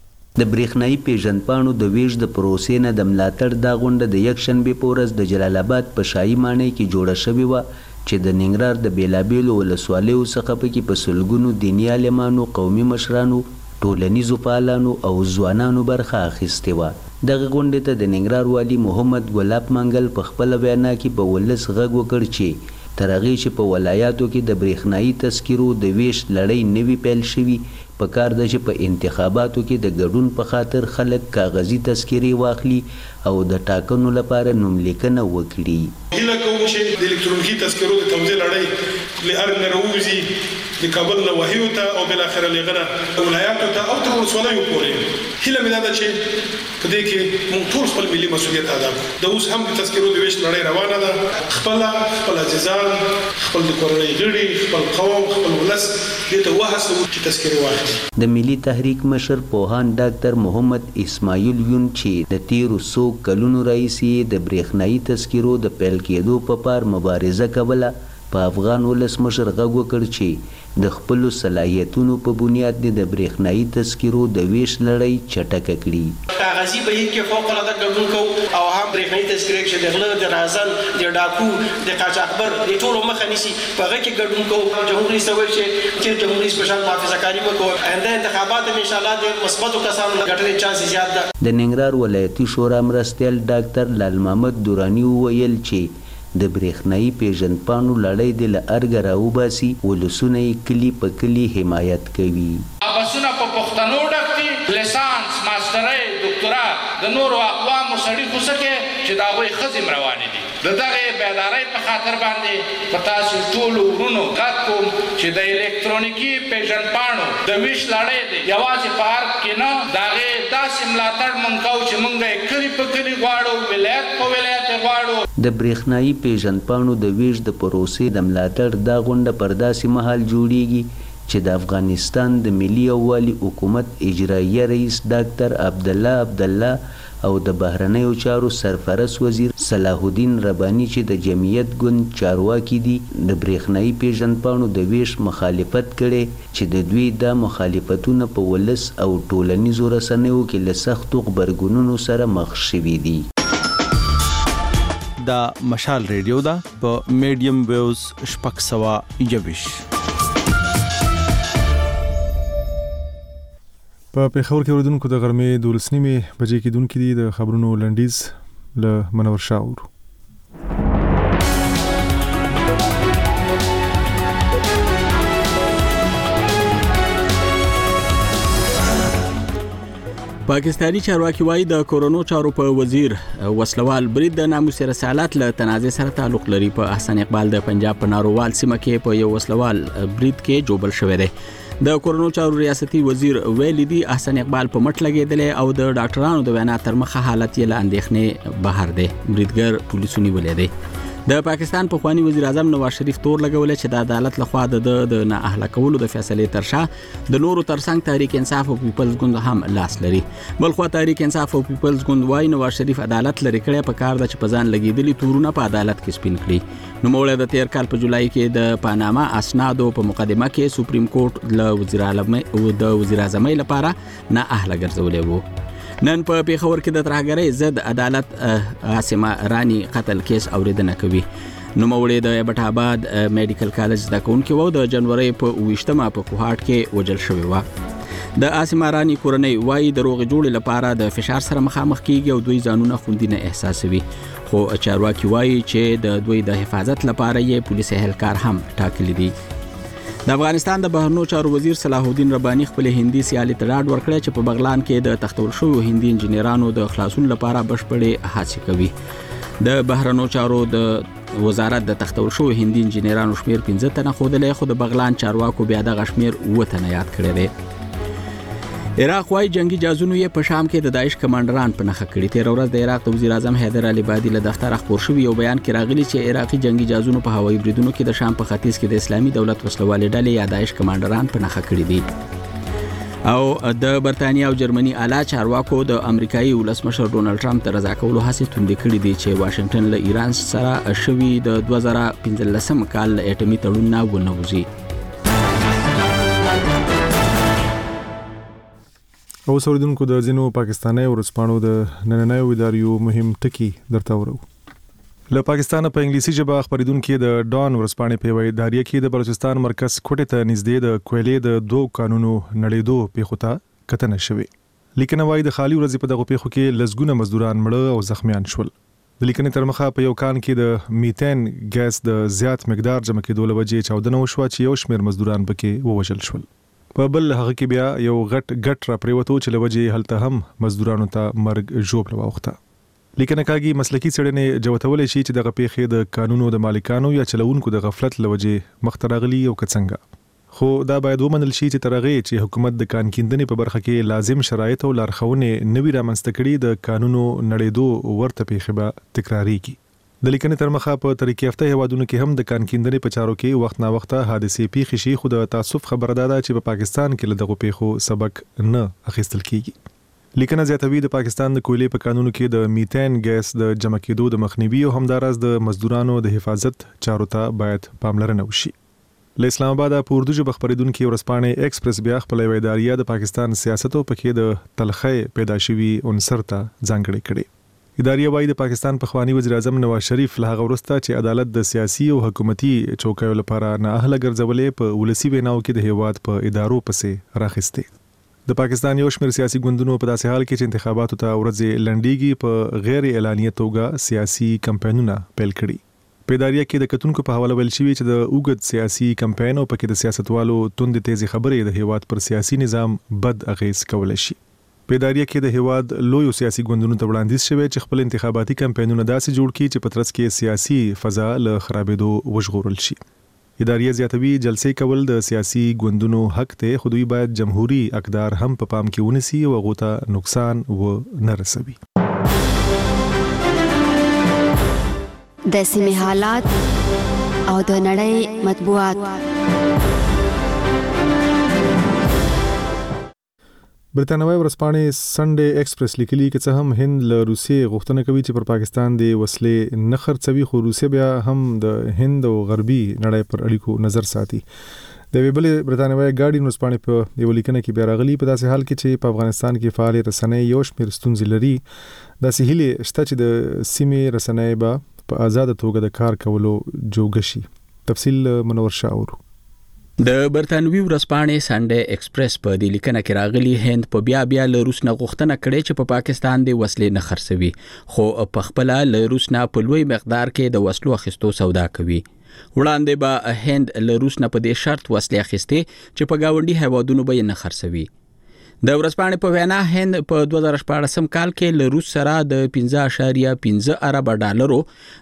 S21: د برېښنايي پیژندپاڼو د ویش د پروسې نه د ملاتړ دا غونډه د یک شنبه په ورځ د جلال آباد په شاهي ماڼۍ کې جوړه شوې و چې د ننګرهار د بیلابیلو ولسوالیو څخه پکې په سلګونو دیني عالمانو، قومي مشرانو، ټولنیزو فعالانو او ځوانانو برخه اخیستې وه. دغه غونډې ته د ننګرهار والي محمد ګلاب منګل په خپله وینا کې په ولس غږ وکړ چې تر هغې چې په ولایاتو کې د برېښنايي تذکرو د ویش لړۍ نوي پیل شوي، په کار ده چې په انتخاباتو کې د ګډون په خاطر خلک کاغذي تذکرې واخلي او د ټاکنو لپاره نوملیکنه وکړي.
S22: هیله کوم چې د الکترونیکي تذکرو د توزیع لړۍ له ارګ نه راوځي د کابل نه وحیو ته او بالاخره لغنه ولایاتو ته او تر ولسوالیو پورې. هیله مې دا ده چې په دې کې موږ ټول خپل ملي مسؤلیت ادا کړو. د اوس هم د تذکرو د ویش لړۍ روانه ده. خپل خپل عزیزان، خپل د کورنۍ غړي، خپل قوم، خپل ولس دې ته وهڅوو چې تذکرې واخلي.
S21: د ملي تحریک مشر پوهان ډاکټر محمد اسماعیل یون چې د تیرو څو کلونو راهیسې د برېښنايي تذکرو د پیل کېدو په پار مبارزه کوله، په افغان ولسمشر غږ وکړ چې د خپلو صلاحیتونو په بنیاد د برېښنايي تذکرو د ویش لړۍ چټکه کړي.
S23: کاغذي بهیر کې فوق العاده ګډون کوو او هم برېښنايي تذکرې چې د غله، د رازن، د ډاکو، د قاچاقبر د ټولو مخه نیسي، په هغه کې ګډون کوو. جمهور رئیس وویل چې چې جمهور رئیس په شان محافظه کاري وکړو. آینده انتخابات ان شاء الله د مثبتو کسانو ګټلې چانس زیات ده.
S21: د ننګرهار ولایتي شورا مرستیال ډاکټر لال محمد دورانی وویل چې د برېښنايي پیژندپاڼو لړۍ د له ارګه راوباسي، ولسونه یې کلي په کلي حمایت کوي.
S24: ابسونه په پښتنو ډک دي، لیسانس، ماسترۍ، ډاکټرا د نورو اقوامو سړي خو څه کې چې د هغوی ښځې روانې دي. د دغې بیدارۍ په خاطر باندې په تاسو ټولو ورونو غږ کوم چې د الکترونیکي پیژندپاڼو د ویش لړۍ دی یوازې په ارګ کې نه، د هغې داسې ملاتړ موږ کوو چې موږ یې کلي په کلي غواړو، ولایت په ولایت یې غواړو.
S21: د برېښنايي پیژندپاڼو د ویش د پروسې د ملاتړ دا غونډه پر داسې مهال جوړیږي چې د افغانستان د ملي یووالي حکومت اجراییه رئیس ډاکټر عبدالله عبدالله او د بهرنیو چارو سرپرست وزیر صلاح الدین رباني چې د جمعیت ګوند چارواکي دي، د برېښنايي پیژندپاڼو د ویش مخالفت کړي چې د دوی دا مخالفتونه په ولس او ټولنیزو رسنیو کې له سختو غبرګونونو سره مخ شوي دي.
S15: دا مشال ریډیو دا په میډیم ویوز شپږ سوه یوویش.
S1: په پیښور کې اوریدونکو د غرمې دولس نیمې بجې کېدونکې دي. د خبرونو لنډیز له منور شاه.
S2: پاکستانی چارواکي وایي د کورونو چارو په وزیر وسلوال برید د ناموسي رسالت له تنازع سره تعلق لري. په احسان اقبال د پنجاب په نارووال سیمه کې په یو وسلوال برید کې جوبل شوی دی. د کورونو چارو ریاستي وزیر ویلي دی احسان اقبال په مټ لګیدلی او د ډاکټرانو د وینا تر مخه حالت یې له اندېښنې بهر دی. بریدګر پولیسو نیولی دی. د پاکستان پخوانی وزیر اعظم نواز شریف تور لګولې چې د عدالت لخوا د د نه اهله کولو د فیصلې تر شا د نورو ترڅنګ تحریک انصاف او پیپلز ګوند هم لاس لري. بلخو تحریک انصاف او پیپلز ګوند وايي نواز شریف عدالت لري کړی په کار د چې په ځان لګیدلي تورونه په عدالت کې سپین کړي. نوموړی د تیر کال په جولای کې د پاناما اسنادو په مقدمه کې سپریم کورټ له وزیر اعظم او د وزیر اعظم لپاره نه اهله ګرځولې وو. نن په پیښور کې د ترهګرۍ ضد عدالت عاصمه رانی قتل کیس اوریدنه کوي. نوموړی د ایبټ آباد میډیکل کالج زده کوونکی و د جنوري په اوویشتمه په کوهاټ کې وژل شوی و. د عاصمه رانی کورنۍ وايي د روغ جوړې لپاره د فشار سره مخامخ کیږي او دوی ځانونه خوندي نه احساسوي. خو چارواکي وايي چې د دوی د حفاظت لپاره یې پولیس اهلکار هم ټاکلي دي. د افغانستان د بهرنیو چارو وزیر صلاح الدین رباني خپل هندي سیالي ته ډاډ ورکړی چې په بغلان کې د تختول شویو هندي انجینرانو د خلاصون لپاره بشپړې هڅې کوي. د بهرنیو چارو د وزارت د تختول شویو هندي انجینرانو شمیر پنځه تنه ښودلی، خو د بغلان چارواکو بیا دغه شمیر اووه تنه یاد کړی دی. عراق وايي جنگي جازونو یې په شام کې د داعش کمانډران په نښه کړي. تیر ورځ د عراق د وزیر اعظم حیدر علي بادي له دفتر خبر شوی یو بیان کې راغلی چې عراقي جنگي جازونو په هوایي بریدونو کې د شام په ختیځ کې د اسلامي دولت وسلوالې ډلې یا داعش کمانډران په نښه کړي دي. او د برتانیا او جرمني اعلی چارواکو د امریکایي ولسمشر ډونالد ټرمپ ته رضا کولو هڅې توندې کړې دي چې واشنگټن له ایران سره شوي د دوه زره پنځلسم کال اټومي تړون نه ونوځي.
S1: او اوریدونکو د ځینو پاکستاني ورځپاڼو د نننیو اداریو مهم ټکي درته ورو. له پاکستان په انګلیسي ژبه خبرېدونکو د ډان ورځپاڼې په وی ادارې کې د بلوچستان مرکز کوټې ته نږدې د کویلې د دوه قانونو نړېدو پیښو ته کتنه شوې. لیکنه وايي د خالي ورځې په دغه پیښو کې لسګونه مزدوران مړه او زخمیان شول. د لیکنې تر مخه په یو کان کې د میتین ګاز د زیات مقدار جمع کېدو له وجې چاودنه وشوه چې یو شمېر مزدوران پکې ووژل شول. په بل هغه کې بیا یو غټ غټ را پریوتو چې لوجه هلته هم مزدورانو ته مرګ جوړ واوخته. لیکنه کاږي مسلکی څېړنې جوړولې شي چې دغه پیښې د قانونو د مالکانو یا چلوونکو د غفلت لوجه مخترغلي او کڅنګا. خو دا باید ومنل شي چې ترغه چې حکومت د کان کیندنې په برخه کې لازم شرایط او لارښوونې نوي رامنځته کړي د قانونو نړېدو ورته پیښې به تکراریږي. د لیکنې تر مخه په طریقې یافته هیوادونو کې هم د کان کیندنې په چارو کې وخت نا وخت حادثې پیښې شي، خو د تاسف خبره ده چې په پاکستان کې له دغه پیښو سبق نه اخیستل کیږي. لیکنه زیاتوي د پاکستان د کویلې په قانونو کې د میتین ګاز د جمع کېدو د مخنیوي او همدارس د مزدورانو د حفاظت چارو ته باید پاملرنه وشي. له اسلام آباد په اردو ژبه خبرېدونکو ورځپاڼې ایکسپریس بیا خپل ویداریه د پاکستان سیاستو په کې د تلخۍ پیدا شوي عنصر ته ځانګړې کړي. ادارې وايي د پاکستان پخوانی وزیر اعظم نواز شریف له هغه وروسته چې عدالت د سیاسي او حکومتي چوکیو لپاره نه اهله ګرځولې په ولسی ویناو کې د هیواد په ادارو پسې راخسته. د پاکستان یو شمېر سیاسي ګوندونو په داسې حال کې چې انتخاباتو ته ورځې لنډیږي په غیر اعلانیه توګه سیاسي کمپاینونه پیل کړي. په ادارې کې د کتونکو په حواله ویل شوی چې د اوږد سیاسي کمپاین او پکې د سیاستوالو توند تیزی خبرې د هیواد پر سیاسي نظام بد اغیز کولای شي. په ادارې کې د هیواد لوی سیاسي ګوندونو ته وړاندیز شوی چې خپل انتخاباتي کمپاینونه داسې جوړ کړي چې په ترڅ کې سیاسي فضا له خرابېدو وژغورل شي. ادارې زیاتوي جلسې کول د سیاسي ګوندونو حق ته، خو دوی باید جمهوریت اقدار هم په پام کې ونیسي او هغه ته نقصان و نه رسوي.
S5: د سیمې حالات او د نړۍ مطبوعات.
S1: برتانوي ورځپاڼې سنډې ایکسپریس لیکلي چې څه هم هند له روسیې غوښتنه کوي چې پر پاکستان د وسلې نه خرڅوي، خو روسیه بیا هم د هند او غربي نړۍ پر اړیکو نظر ساتي. د ویبلې برتانوي ګارډین ورځپاڼې په یو لیکنه کې بیا راغلي په داسې حال کې چې په افغانستان کې فعال رسنۍ یو شمېر ستونزې لري، داسې هیله شته چې د سیمې رسنۍ به په آزاد توګه د کار کولو جوګ شي. تفصیل منور شاور.
S2: د برتانوي ورځپاڼې سانډے ایکسپریس په دې لیکنه کې راغلي هند په بیا بیا له روس نه غوښتنه کړې چې په پاکستان د وسلې نه خرڅوي، خو په خپل له روس نه په لوی مقدار کې د وسلو اخیستو سودا کوي. وړاندې به هند له روس نه په دې شرط وسلې اخیستې چې په گاونډي هیوادونو به نه خرڅوي. د ورځپاڼې په وینا هند په دوه زره شپاړسم کال کې له روس سره د پنځه اعشاریه پنځه ارب ډالرو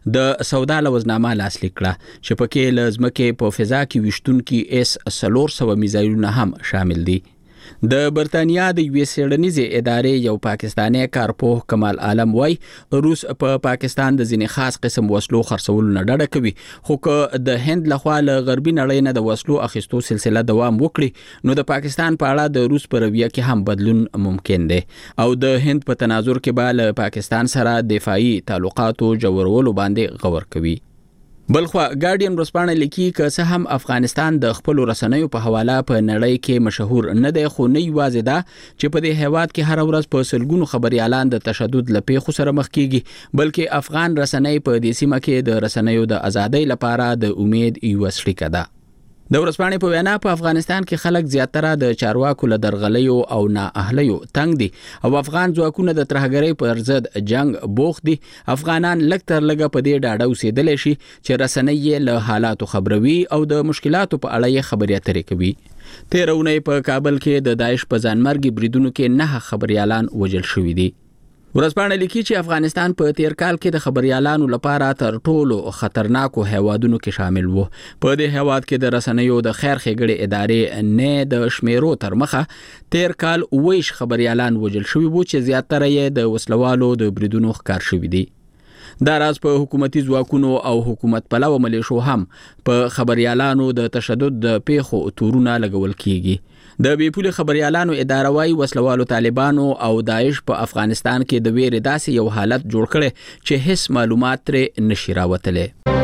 S2: د سودا لوزنامه لاسلیک کړه چې پکې له ځمکې په فضا کې وشتونکي اس څلور سوه میزایلونه هم شامل دي. د برتانیا د یو اس څېړنیزې ادارې یو پاکستانی کارپوه کمال عالم وای روس په پاکستان د ځینې خاص قسم وسلو خرڅولو نه ډډه کوي، خو که د هند لخوا له غربي نړۍ نه د وسلو اخیستو سلسله دوام وکړي نو د پاکستان په اړه د روس په رویه کې هم بدلون ممکن دی او د هند په تناظر کې به له پاکستان سره دفاعي تعلقاتو جوړولو باندې غور کوي. بلخوا ګارډین ورځپاڼه لیکي که څه هم افغانستان د خپل رسنیو په حواله په نړۍ کې مشهور نه دی، خو نه یوازې دا چې په دې هیواد کې هر ورځ په سلګونو خبريالان د تشدد له پیښو سره مخ کیږي، بلکې افغان رسنۍ په دې سیمه کې د رسنیو د ازادۍ لپاره د امید یو څرک ده. د ورځپاڼې په وینا په افغانستان کې خلک زیاتره د چارواکو له درغلیو او نااهلیو تنګ دي او افغان ځواکونه د ترهګرۍ پر ضد جنگ بوخت دي. افغانان لږ تر لږه په دې ډاډه اوسېدلی شي چې رسنۍ له حالاتو خبروي او د مشکلاتو په اړه یې خبرې اترې کوي. تېره اونۍ په کابل کې د داعش په ځانمرګي بریدونو کې نه خبريالان وژل شوي دي. ورځپاڼه لیکي چې افغانستان په تیر کال کې د خبريالانو لپاره تر ټولو خطرناکو هیوادونو کې شامل وو. په دې هیواد کې د رسنیو د خیر ښېګړې ادارې نه د شمیرو تر مخه تیر کال ویش خبريالان وژل شوي وو چې زیاتره یې د وسلوالو د بریدونو ښکار شوي دي. دا راز په حکومتي ځواکونو او حکومت پلوه ملیشو هم په خبريالانو د تشدد د پیښو تورونه لګول کیږي. د بیپولي خبريالانو اداره وايي وسلوالو طالبانو او داعش په افغانستان کې د ویرې داسې یو حالت جوړ کړي چې هیڅ معلومات ترې نشي راوتلی.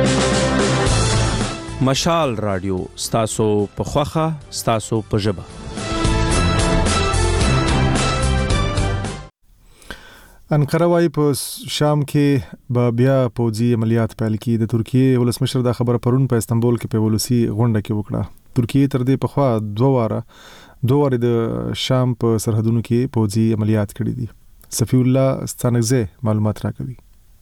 S11: مشال رادیو ستاسو په خوخه ستاسو په ژبه.
S1: انقره وايي په شام کې به بیا پوځي عملیات پیل کړي. د ترکیې ولسمشر دا خبره پرون په استانبول کې په ولسی غونډه کې وکړه. ترکیې تر دې پخوا دوه واره دوه واره د شام په سرحدونو کې پوځي عملیات کړي دي. صفی الله ستانکزه معلومات راکوي.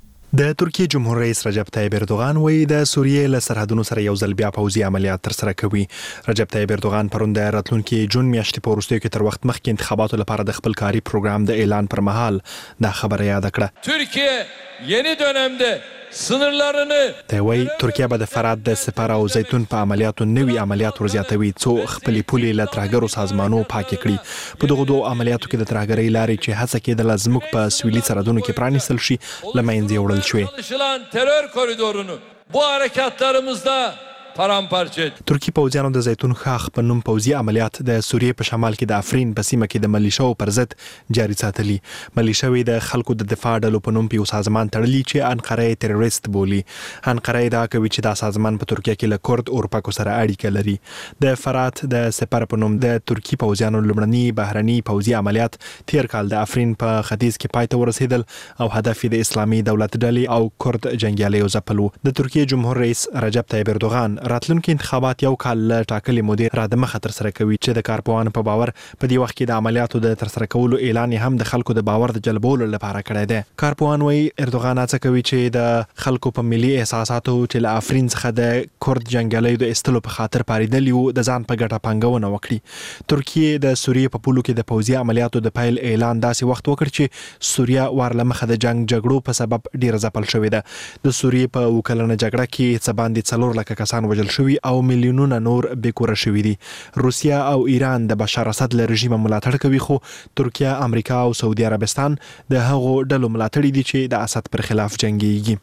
S16: د ترکیې جمهور رئیس رجب طیب اردوغان وایي د سوریې له سرحدونو سره یو ځل بیا پوځي عملیات ترسره کوي. رجب طیب اردوغان پرون د راتلونکي جون میاشتې په وروستیو کې تر وخت مخکې انتخاباتو لپاره د خپل کاري پروګرام د اعلان پر مهال دا خبره یاد کړه.
S3: ترکیه یeni dönemde سنرلارنه
S16: د وی ترکیه به د فرات د سپاره او زیتون په عملیاتو نوي عملیات ورزیاتوي څو خپلې پولې له ترهګرو سازمانونو پاکې کړي. په دغه دوه عملیاتو کې د ترهګرۍ لارې چې هڅه کېدله زموږ په سویلي سرحدونو کې پرانیستل شي له منځه وړل شوې.
S3: ترور کوریدورونو bu harekatlarımızda پرامپرچه.
S16: ترکی پوځیانو د زیتون خاخ په نوم پوځي عملیات د سوریې په شمال کې د افرین په سیمه کې د ملیشاو پر ضد جاري ساتلي. ملیشاوي د خلکو د دفاع ډلو په نوم په یو سازمان تړلي چې انقره تروریست بولي. انقره دا کوي چې دا سازمان په ترکیه کې له کورد اورپاکو سره اړیکه لري. د فرات د سپر په نوم د ترکی پوځیانو لومړني بهرني پوځي عملیات تیر کال د افرین په ختیځ کې پای ته ورسېدل او هدف د اسلامي دولت ډلې او کورد جنگیالیو ځپل. د ترکیې جمهور رئیس رجب طیب اردوغان راتلونکي انتخابات یو کال له ټاکلې مودې را د مخه ترسره کوي چې د کارپوهانو په باور په دې وخت کې د عملیاتو د ترسره کولو اعلان هم د خلکو د باور د جلبولو لپاره کړی دی. کارپوهان وایي اردوغان هڅه کوي چې د خلکو په ملي احساساتو چې له افرین څخه د کورد جنګیالیو د ایستلو په خاطر پارېدلي وو د ځان په ګټه پانګونه وکړي. ترکیې د سوریې په پولو کې د پوځي عملیاتو د پیل اعلان داسې وخت وکړ چې سوریه ور له مخه د جنگ جګړو په سبب ډېره ځپل شوې ده. د سوریې په اووه کلنه جګړه کې څه باندې څلور لکه کسان وژل شوي او میلیونونه نور بېکوره شوي دي. روسیه او ایران د بشار اسد له رژیمه ملاتړ کوي، خو ترکیه، امریکا او سعودي عربستان د هغو ډلو ملاتړي دي چې د اسد پر خلاف جنګيږي.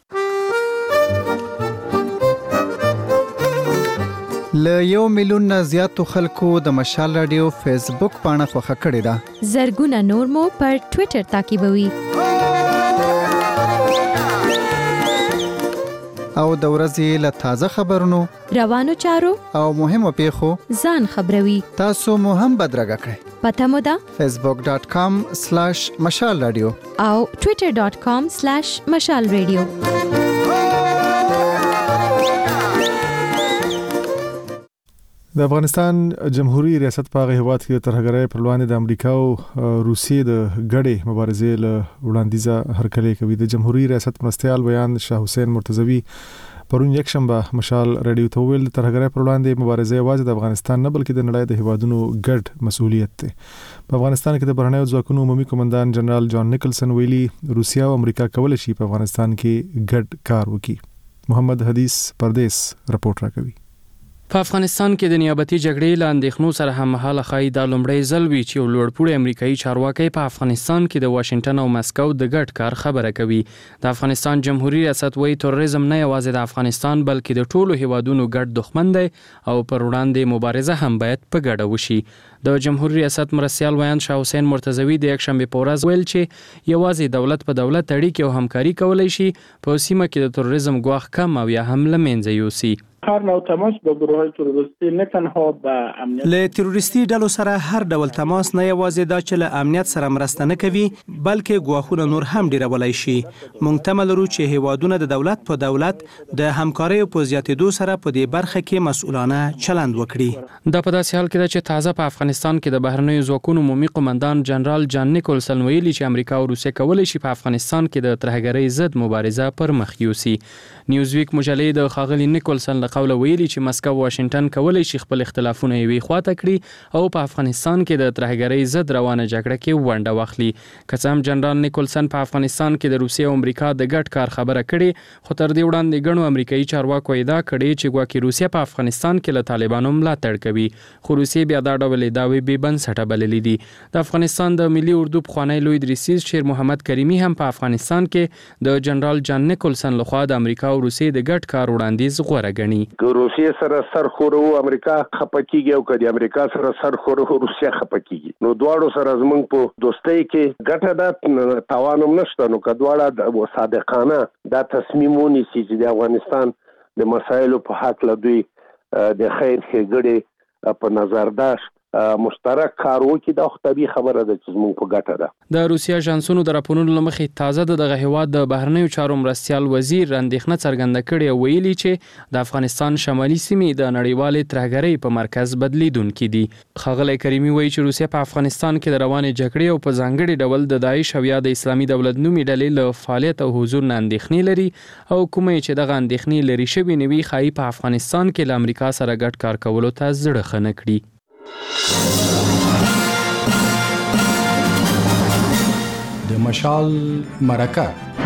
S7: له یو میلیون نه زیاتو خلکو د مشال رادیو فیسبوک پاڼه خوښه کړې ده.
S10: زرګونه نور مو پر ټوئیټر تعقیبوي
S7: او د ورځې له تازه خبرونو،
S10: روانو چارو
S7: او مهمو پیښو
S10: ځان خبروي.
S7: تاسو مو هم بدرګه کړئ.
S10: پته مو ده
S7: فیسبوک ډاٹ کام سلیش مشال رادیو
S10: او ټوئیټر ډاٹ کام سلیش مشال رادیو.
S1: د افغانستان جمهوریت ریاست په هغه هیواد کې ترهګرۍ پر وړاندې د امریکا او روسیې د ګډې مبارزې له وړاندیزه هرکلی کوي. د جمهوریت ریاست مرستیال بیان شاه حسین مرتضوی پرون یک شنبه مشال رادیو ته ویل د ترهګرۍ پر وړاندې مبارزه یوازې د افغانستان نه بلکې د نړۍ د هیوادونو ګډ مسؤلیت دی. په افغانستان کې د بهرنیو ځواکونو عمومي قومندان جنرال جان نیکلسن ویلي روسیا او امریکا کولی شي په افغانستان کې ګډ کار وکړي. محمد حدیث پردیس رپورټ راکوي.
S8: په افغانستان کې د نیابتي جګړې له اندېښنو سره هم مهاله ښایي دا لومړی ځل وي چې یو لوړپوړی امریکایي چارواکی په افغانستان کې د واشنګټن او مسکو د ګډ کار خبره کوي. د افغانستان جمهوریت ریاست وایي تروریزم نه یوازې د افغانستان بلکې د ټولو هیوادونو ګډ دښمن دی او پر وړاندې مبارزه هم باید په ګډه وشي. د جمهوریت ریاست مرستیال ویان شاه حسین مرتضوی د یک شنبه په ورځ ویل چې یوازې دولت په دولت اړیکې او همکاري کولای شي په سیمه کې د تروریزم ګواښ کم او یا هم له منځه یوسي.
S9: هر نوع تماس با گروه تروریستی نه تنها با امنیت
S12: له تروریستي ډلو سره هر ډول تماس نه یوازې دا چې له امنیت سره مرسته نه کوي بلکې ګواښونه نور هم ډیرولای شي. مونږ تمه لرو چې هیوادونه د دولت په دولت د همکارۍ په زیاتېدو سره په دې برخه کې مسؤلانه چلند وکړي.
S8: دا په داسې حال کې ده چې تازه په افغانستان کې د بهرنیو ځواکونو عمومي قومندان جنرال جان نیکلسن ویلي چې امریکا او روسیه کولی شي په افغانستان کې د ترهګرۍ ضد مبارزه پر مخ یوسي. نیوزویک مجلې د ښاغلي نیکلسن له قوله ویلي چې مسکو او واشنګټن کولی شي خپل اختلافونه یوې خواته کړي او په افغانستان کې د ترهګرۍ ضد روانه جګړه کې ونډه واخلي. که څه هم جنرال نیکلسن په افغانستان کې د روسیې او امریکا د ګډ کار خبره کړې خو تر دې وړاندې ګڼو امریکایي چارواکو ادعا کړې چې ګواکې روسیه په افغانستان کې له طالبانو ملاتړ کوي خو روسیې بیا دا ډول ادعاوې بې بنسټه بللې دي. د افغانستان د ملي اردو پخوانی لوی دریسیز شیر محمد کریمي هم په افغانستان کې د جنرال جان نیکلسن لخوا د امریکا او روسیې د ګډ کار وړاندیز غوره ګڼي.
S19: روسیې سره سر خورو امریکا خپکیږي او کدي امریکا سره سر خورو روسیه خپکیږي. نو دواړو سره زمونږ په دوستۍ کې ګټه ده تاوانم نشته. نو کدواړه د صادقانه دا تصمیم ونیسي چې د افغانستان د مسایلو په حق له دوی د خیر ښېګړې په نظرداشت مشترک کار وکړي. دا خو طبیعي خبره ده چې زموږ په ګټه ده.
S8: د روسیه اژانسونو د راپورونو له مخې تازه د دغه هیواد د بهرنیو چارو مرستیال وزیر اندېښنه څرګنده کړې او ویلي چې د افغانستان شمالي سیمې د نړیوالې ترهګرۍ په مرکز بدلیدونکي دي. ښاغلی کریمي وایي چې روسیه په افغانستان کې د روانې جګړې او په ځانګړي ډول د داعش او یا د اسلامي دولت نومي ډلې له فعالیت او حضور نه اندېښنې لري او کومې چې دغه اندېښنې لري شوي نه وي ښایي په افغانستان کې له امریکا سره ګډ کار کولو ته زړه ښه نه کړي.
S25: د مشال مرکه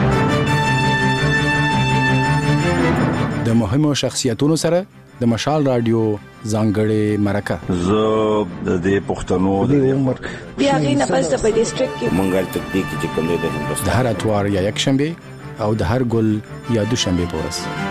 S25: د مهمو شخصیتونو سره د مشال رادیو ځانګړې مرکه.
S26: زه د دې پښتنو د عمر
S27: بیا غینه پس د ډیسټریکټ کې
S26: مونږه تکتیک چې کوم د هندوستان
S25: د هر اتوار یا یک شنبه او د هر ګل یا دوشنبه په ورځ.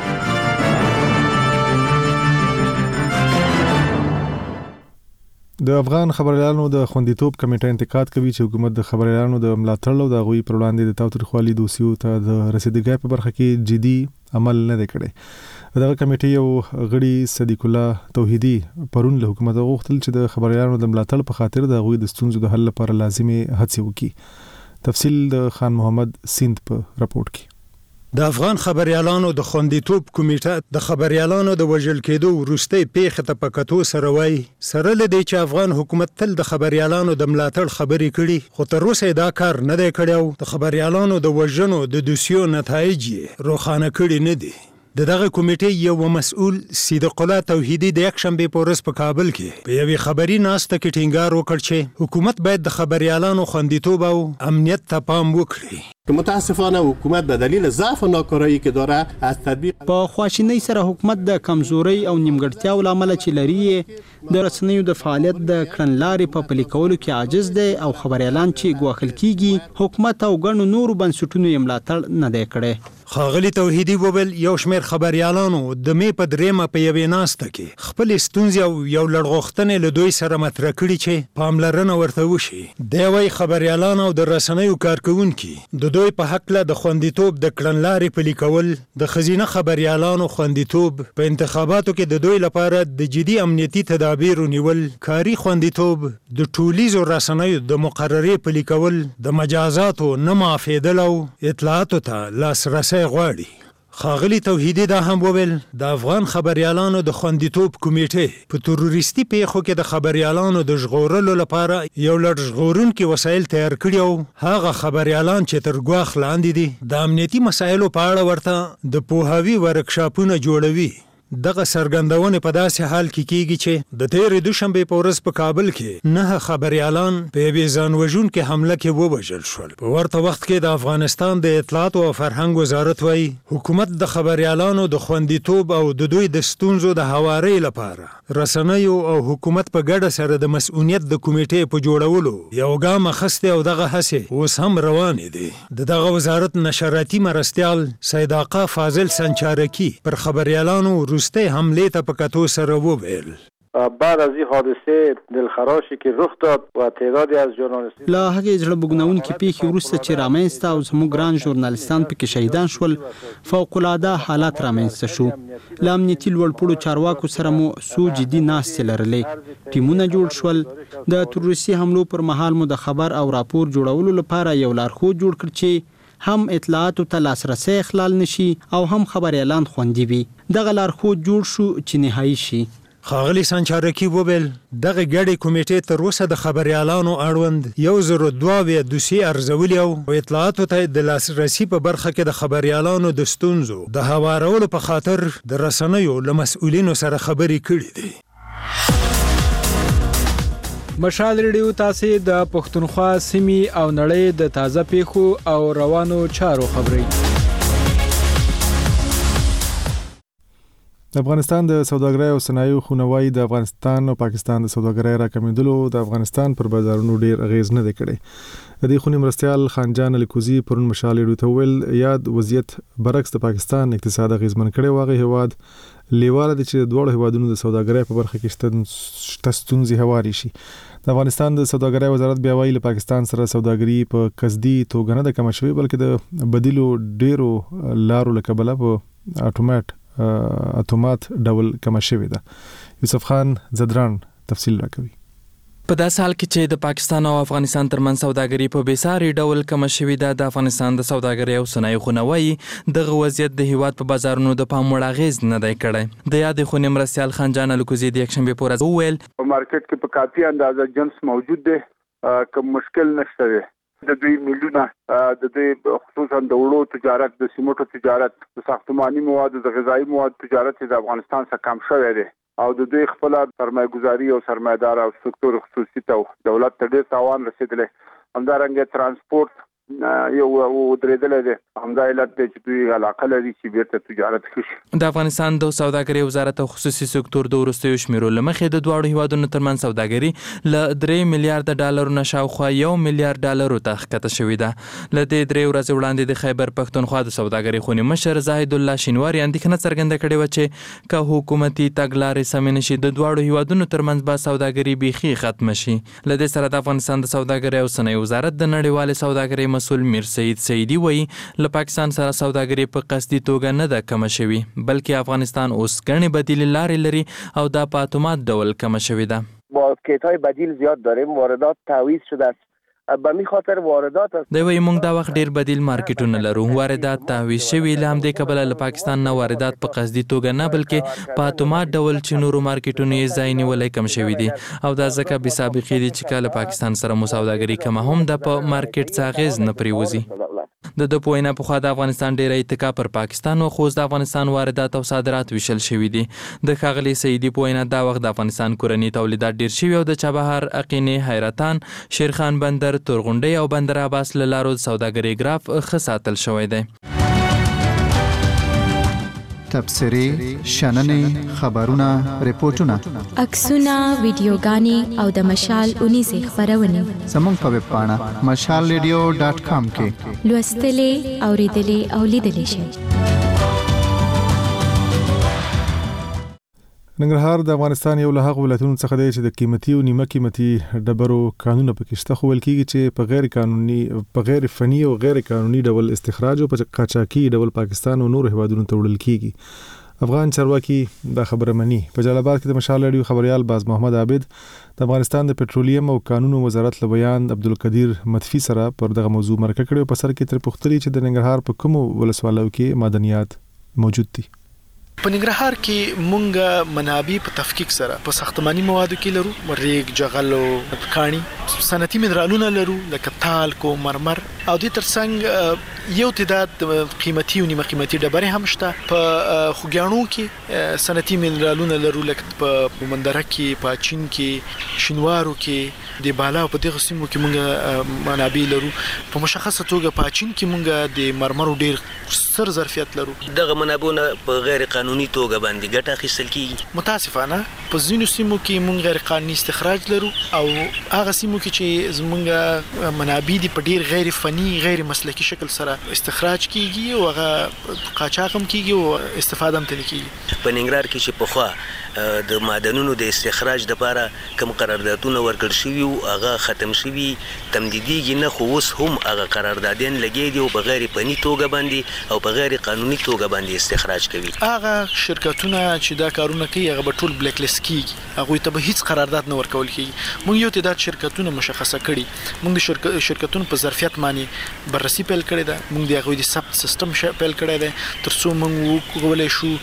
S1: د افغان خبريالانو د خوندیتوب کمیټه انتقاد کوي چې حکومت د خبريالانو د ملاتړ او د غوي پر وړاندې د تاوتریخوالي دوسیو ته د رسیدګۍ په برخه کې جدي عمل نه کړي. دغه کمیټې یو غړي صدیق الله توحیدی پرون له حکومت غوښتل چې د خبريالانو د ملاتړ په خاطر د غوي د ستونزو د حل لپاره لازمي هڅې وکړي. تفصیل د خان محمد سیند په راپورټ کې.
S28: د افغان خبريالانو د خوندیتوب کمیټه د خبريالانو د وژل کېدو وروستۍ پیښه ته په کتو سره وایي سره لدی چې افغان حکومت تل د خبريالانو د ملاتړ خبرې کړي خو تر اوسه دا کار نه دی کړی او د خبريالانو د وژنو د دوسیو نتایج یې روښانه کړي نه دي. د دغه کمیټې یو مسؤل صدیق الله توحیدی د یک شنبه په ورځ په کابل کې په یوې خبري ناسته کې ټینګار وکړ چې حکومت باید د خبريالانو خوندیتوب او امنیت ته پام وکړي.
S29: متاسفانه حکومت به دلیل ضعف و ناکارایی که داره از تطبیق
S30: په خواشینۍ سره حکومت د کمزوري او نیمګړتیاو لامل چې لري د رسنیو د فعالیت د کړنلارې په پلي کولو کې عاجز دی او خبريالان چې ګواښل کیږي حکومت او ګڼو نورو بنسټونو یې ملاتړ نه دی کړی.
S28: ښاغلي توحیدی وویل یو شمېر خبريالانو د مې په درېمه په یوې ناسته کې خپل ستونزې او یو لړغوښتنې له دوی سره مطرح کړي چې پاملرنه ورته وشي. دی وایي خبريالان او د رسنیو کارکوونکي د دوی په حق له د خوندیتوب د کړنلارې پلي کول د ښځینه خبريالانو خوندیتوب په انتخاباتو کې د دوی لپاره د جدي امنیتي تدابیرو نیول کاري خوندیتوب د ټولیزو رسنیو د مقررې پلي کول د مجازاتو نه معافېدل او اطلاعاتو ته لاسرسی غواړي. خاغلی توحیدی دا هم وویل د افغان خبريالانو د خوندیتوب کمیټې په تروریستي پیښو کې د خبريالانو د ژغورلو لپاره یو لړ ژغورونکي وسایل تیار کړي او هغه خبريالان چې تر ګواښ لاندې دي د امنیتي مسایلو په اړه ورته د پوهاوي ورکشاپونه جوړوي. دغه سرګندونه په داسې حال کې کیږي چې د تیرې دوشنبه په ورځ په کابل کې نه خبريالان په یوې ځانوژونکې حمله کې ووژل شول. په ورته وخت کې د افغانستان د اطلاعات او فرهنګ وزارت وايي حکومت د خبريالانو د خوندیتوب او د دوی د ستونزو د هواري لپاره رسنیو او حکومت په ګډه سره د مسؤلیت د کمیټې په جوړولو یو ګام اخیسته او دغه هڅه اوس هم روانې دي. دغه وزارت نشراتي مرستيال سید آقا فاضل سنچارکی پر خبريالانو روسته حمله ته په کتو سره وویل
S4: بعد از این حادثه دلخراشی که رخ داد و تعدادی از ژورنالیستان
S30: لا هغه ځړه بګنونکې پیښې وروسته چې رامنځته او زموږ ګران ژورنالیستان پکې شهیدان شول فوق العاده حالات رامنځته شو. له امنیتي لوړپوړو چارواکو سره مو څو جدي ناستې لرلې، ټیمونه جوړ شول. د تروریستي حملو پر مهال مو د خبر او راپور جوړولو لپاره یو لارښود جوړ کړ چې هم اطلاعاتو ته لاسرسی اخلال نشي او هم خبريالان خوندي وي. دغه لارښود جوړ شو چې نهایی شي.
S28: خاغلی سنچارکی وویل دغه ګډې کمیټې تر اوسه د خبريالانو اړوند یو زر دوه ویا دوسي ارزولي او اطلاعاتو ته د لاسرسي په برخه کې د خبريالانو د ستونزو د هوارولو په خاطر د رسنیو له مسؤلینو سره خبرې کړې دي.
S6: مشال ریډیو تاسو د پښتونخوا سیمې او نړۍ د تازه پیښو او روانو چارو خبري.
S1: د افغانستان د سوداګرۍ او صنایعو خونوای د افغانستان او پاکستان د سوداګرۍ راکمېدلو د افغانستان پر بازارونو ډیر اغیز نه دی کړی. د دې خونی مرستيال خانجان الکوزی پرون مشال ریډیو ته ویل یاد وضعیت برعکس د پاکستان اقتصاد اغیزمن کړي واغې هواد لیواله د چې دوه هوادونو د سوداګرۍ په برخه کې ستونزې هواري شي. د افغانستان د سوداګرۍ وزارت بیا ویلي پاکستان سره سوداګري په قصدي توګه نه د کم شوی بلکې د بدیلو ډیرو لارو لکبله په اتومات اتومات ډول کم شوی ده. یوسف خان زدران تفصیل راکوي.
S13: په داسې حال کې چې د پاکستان او افغانستان ترمنځ سوداګري په بېساري ډول کمه شوې ده، د افغانستان د سوداګرۍ او صنایعو خونه وایي دغه وضعیت د هیواد په بازارونو د پام وړ اغېز نه دی کړی. د یادې خونې مرستیال خانجان الکوزي د یکشنبې په ورځ وویل
S14: په مارکیټ کې په کافي اندازه جنس موجود دی، کوم مشکل نشته دی. د دوی میلیونه د دوی خصوصا د وړو تجارت، د سیمټو تجارت، د ساختماني موادو، د غذایی موادو تجارت د افغانستان څخه کم شوی دی او د دوی خپل سرمایه‌ګذاري او سرمایدار او سکتور خصوصي ته دولت ته ډېر تاوان رسیدلی. همدارنګه ترانسپورت یو ودرېدلی دی. همدا علت دی چې دوی علاقه لري چې بیرته تجارت وشي.
S13: د افغانستان د سوداګرۍ وزارت او خصوصي سکتور د وروستیو شمیرو له مخې د دواړو هیوادونو ترمنځ سوداګري له درې میلیارډ ډالرو نه شاوخوا یو میلیارډ ډالرو ته ښکته شوې ده. له دې درې ورځې وړاندې د خیبر پښتونخوا د سوداګرۍ خونې مشر زاهد الله شینواري اندېښنه څرګنده کړې وه چې که حکومتي تګلارې سمې نشي د دواړو هیوادونو ترمنځ به سوداګري بیخي ختمه شي. له دې سره د افغانستان د سوداګرۍ او صنایعو وزارت د نړیوالې سوداګرۍ مسؤل میر سعید سعیدي وایي له پاکستان سره سوداګري په قصدي توګه نه ده کمه شوې، بلکې افغانستان اوس ګڼې بدیل لارې لري او دا په اتومات ډول کمه شوې ده.
S17: مارکت‌های بدیل زیاد داریم، واردات تعویض شده است. به می خاطر واردات است.
S13: دوی موږ دا وخت ډیر بدیل مارکیټونه لرو، واردات تعویض شوي، له همدې کبله له پاکستان نه واردات په قصدي توګه نه بلکې په اتومات ډول چې نورو مارکیټونو یې ځای نیولی کم شوي دي او دا ځکه بې سابقې دي چې کله پاکستان سره مو سوداګري کمه هم د په مارکیټ څخه اغېز نه پرېوځي. د د په وینا پخوا د افغانستان ډیره اتکا پر پاکستان او خو د افغانستان واردات او صادرات ویشل شوي دي. د ښاغلي سعیدي په وینا دا وخت د افغانستان کورني تولیدات ډیر شوي او د چابهار، اقینې، حیرتان، شیرخان بندر، تورغونډۍ او بندر عباس له لارو د سوداګرۍ ګراف ښه ساتل شوی دی.
S7: تبصرې، شننې، خبرونه، ریپورتونه،
S10: عکسونه، ویډیوګانې او د مشال اونیزې خپرونې
S7: زموږ په ویب پاڼه مشال ریډیو ډاټ کام کې
S10: لوستلې، اوریدلې او لیدلې شئ.
S1: ننګرهار د افغانستان یو له هغو ولایتونو څخه دی چې د قیمتي او نیمه قیمتي ډبرو کانونه پکې شته، خو ویل کېږي چې په غیر قانوني په غیر فني او غیر قانوني ډول استخراج او په قاچاقي ډول پاکستان او نورو هیوادونو ته وړل کېږي. افغان چارواکي دا خبره مني. په جلال آباد کې د مشال ریډیو خبريال باز محمد عابد د افغانستان د پټرولیم او قانونو وزارت له بیان عبدالقدیر مدفي سره پر دغه موضوع مرکه کړې او په سر کې تر پوښتنې چې د ننګرهار په کومو ولسوالیو کې معدنیات موجود دي؟
S2: په ننګرهار کې مونږ منابع په تفکیک سره په ساختماني موادو کې لرو، ریګ، جغل او کاڼي، صنعتي منرالونه لرو لکه تالک او مرمر، او د ترڅنګ یو تعداد قیمتي او نیمه قیمتي ډبرې هم شته. په خوګیاڼو کې صنعتي منرالونه لرو لکه په مندره کې، په چین کې، شینوارو کې، د بالا په دغه سیمو کې مونږ منابع لرو. په مشخصه توګه په چین کې مونږ د مرمرو ډیر ستر ظرفیت لرو.
S5: دغه منابعونه په غیر قانوني توګه باندې ګټه اخیستل کیږي.
S2: متاسفانه په ځینو سیمو کې مونږ غیر قانوني استخراج لرو، او هغه سیمو کې چې زمونږ منابع دي په ډیر غیر فني، غیر مسلکي شکل سره استخراج کیږي او هغه قاچاق هم کیږي او استفاده هم تل کیږي.
S5: په ننګرهار کې چې په خوا د معدنونو د استخراج لپاره کوم قراردادونه ورکړل شوي او هغه ختم شوي تمدیدیږي نه، خو اوس هم هغه قراردادین لګي دي او په غیر فني توګه باندې او په غیر قانوني توګه باندې استخراج کوي.
S2: هغه شرکتونه چې دا کارونه کوي هغه به ټول بلیک لیست کیږي، هغه ته به هیڅ قرارداد نه ورکول کیږي. موږ یو تعداد شرکتونه مشخصه کړي، موږ د شرکت شرکتونو په ظرفیت باندې بررسي پیل کړې ده، موږ د هغه د ثبت سیستم پیل کړی دی ترڅو موږ وکولای شو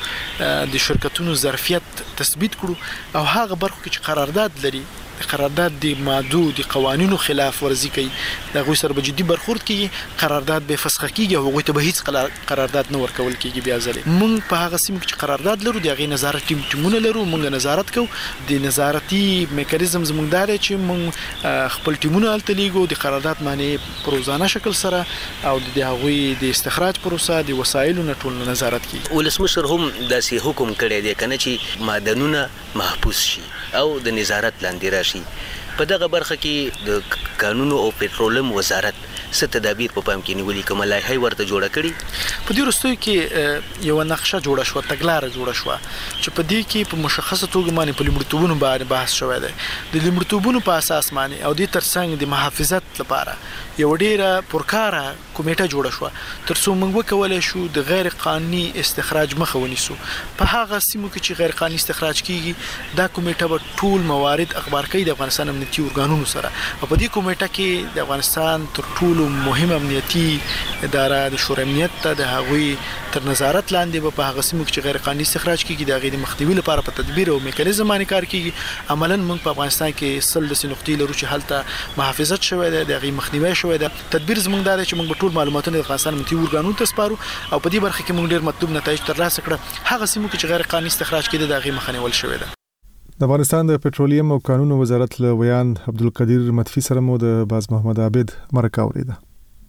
S2: د شرکتونو ظرفیت تثبیت کړو، او هغه برخو کې چې قرارداد لري قرارداد د مادو د قوانینو خلاف ورزي کوي، د غوي سره به جدي برخورد کوي، قرارداد به فسخ کیږي او غوي ته به هیڅ قرارداد نه ورکول کیږي. بیا ځلې مونږ په هغه سیمه کې قرارداد لرو، د غي نظارت ټیم ټیمونه لرو، مونږ نظارت کوو. د نظارتي میکانیزم زموږ دار چې مونږ خپل ټیمونه الته لیګو د قرارداد معنی په روزانه شکل سره، او د هغوی د استخراج پروسه د وسایلو نه ټول نظارت کوي.
S5: ولسمشر هم داسې حکم کړی دی کنه چې معدنونه محبوس شي او د نظارت لاندې راشي. په دغه برخه کې د قانون او پټرولیم وزارت څه تدابیر په پام کې نیولې، کومه لایحه ورته جوړه کړې؟
S2: په دې وروستیو کې یو نقشه جوړه شو، تګلاره جوړه شو چې په دې کې په مشخصه توګه باندې په لومړیتوبونو باندې بحث شوی دی. د لومړیتوبونو په اساس باندې او د ترڅنګ د محافظت لپاره یو ډیره پرکاره کمیټه جوړه شو ترڅو موږ وکولای شو د غیر قانوني استخراج مخه ونیسو. په هغه سیمو کې چې غیر قانوني استخراج کیږي دا کمیټه به ټول موارد اخبار کوي د افغانستان امنیتي ارګانونو سره، او په دې کمیټه کې د افغانستان تر ټولو مهم امنیتي اداره د شورا امنیت ته د هغوی تر نظارت لاندې به په هغه سیمو کې چې غیر قانوني استخراج کیږي د غیر مخنیوي لپاره په تدبیر او میکانیزم باندې کار کیږي. عملاً موږ په افغانستان کې سل د نقطې لرو چې هلته محافظت شوی دی، د غیر مخنیوي شوی دی. تدبیر زموږ دا دی چې موږ ټول معلوماتونه د افغانستان امنیتي ارګانونو ته سپارو، او په دې برخه کې موږ ډیر مطلوب نتایج ترلاسه کړه. هغه سیمو کې چې غیر قانوني استخراج کیده د غیر مخنیول شوی دی.
S1: د افغانستان د پټرولیم او قانونو وزارت له ویان عبدالقدیر مدفي سره مو د باز محمد عابد مرکه اوریده.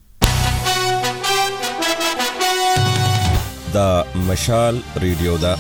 S11: دا مشال ریډیو دا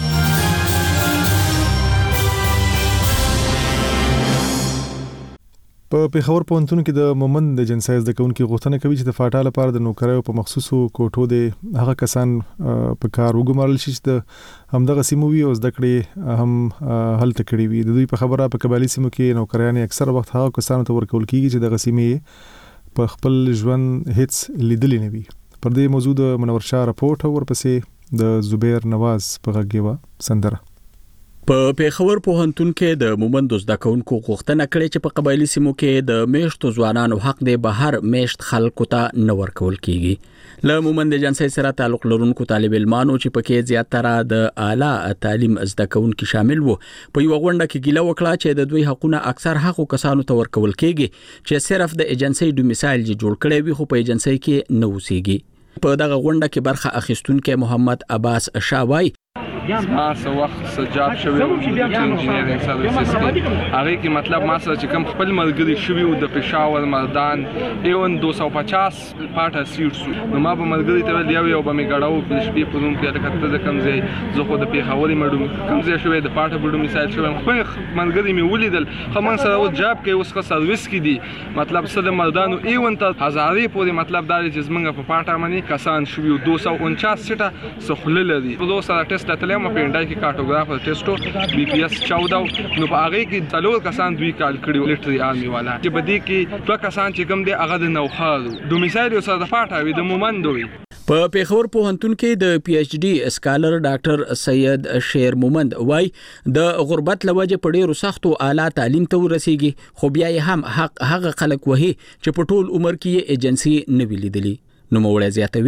S1: په پیښور پوهنتون کې د مومند د جنسایز د کونکو غوښتنه کوي چې د فاټا لپاره د نوکریو په مخصوصو کوټو د هغه کسان په کار وګمارل شي چې د همدغه سیمو وي او زده کړې هم هلته کړي وي. د دوی په خبره په قبایلی سیمو کې نوکریان اکثر وخت هغه کسانو ته ورکول کیږي چې دغه سیمې په خپل ژوند هیڅ لیدلې نه وي. پر دې موضوع د منور شاه راپورټ او ورپسې د زبیر نواز په غږیوه سندره.
S15: په پیښور پوهنتون کې د مومند زده کوونکو غوښتنه کړې چې په قبایلی سیمو کې د میشتو ځوانانو حق دی بهر میشت خلکو ته نه ورکول کیږي. له مومند جنسي سره تعلق لرونکو طالب علمانو چې پکې زیاتره د اعلی تعلیم زده کوونکو شامل وو په یو غونډه کې ګیله وکړه چې د دوی حقونه اکثر هغو کسانو ته ورکول کیږي چې صرف د ایجنسی ډومیسایل جوړ کړي وي خو په ایجنسی کې نه اوسېږي. په دغه غونډه کې برخه اخیستونکو محمد عباس شاوای
S18: ما سو وخت سجاب شوی او د انجینرینګ سروسز کې هغه کې مطلب ما سره چې کوم خپل ملګری شوی او د پېښور مردان ایون دو سو پچاس پاټه سیټ سو نو ما به ملګری ته ویل یو به مې غړاو په شپې په روم کې د کته د کم ځای زه خو د پېښوري مړو کم ځای شوی د پاټه بډو مثال شوی خو ملګری مې ولیدل خو من سره او جاب کې اوس خاص سروس کې دي مطلب سره مردانو ایون ته هزارې پورې مطلب دا چې زمونږ په پاټه باندې کسان شوی دو سو انچاس سټه سخل لري په دوه سره ټیسټ اتلې ما په انډای کې کارټوګرافر ټیسټو بي پی اس چودہ نو په هغه کې څلور کسان دوی کال کړي ملټري آرمي والا چې بده کې دوه کسان چې کوم دي هغه د نوخارو ډومیسایل سره د پاټه وي د مومندوي.
S15: په پیښور پوهنتون کې د پی ایچ ډي اسکالر ډاکټر سید شیر مومند وای د غربت لوجه په ډیرو سختو اعلی تعلیم ته ورسیږي خو بیا هم حق هغه خلک وهي چې په ټول عمر کې ایجنسی نه ویلیدلی. نو موړ زیاتوي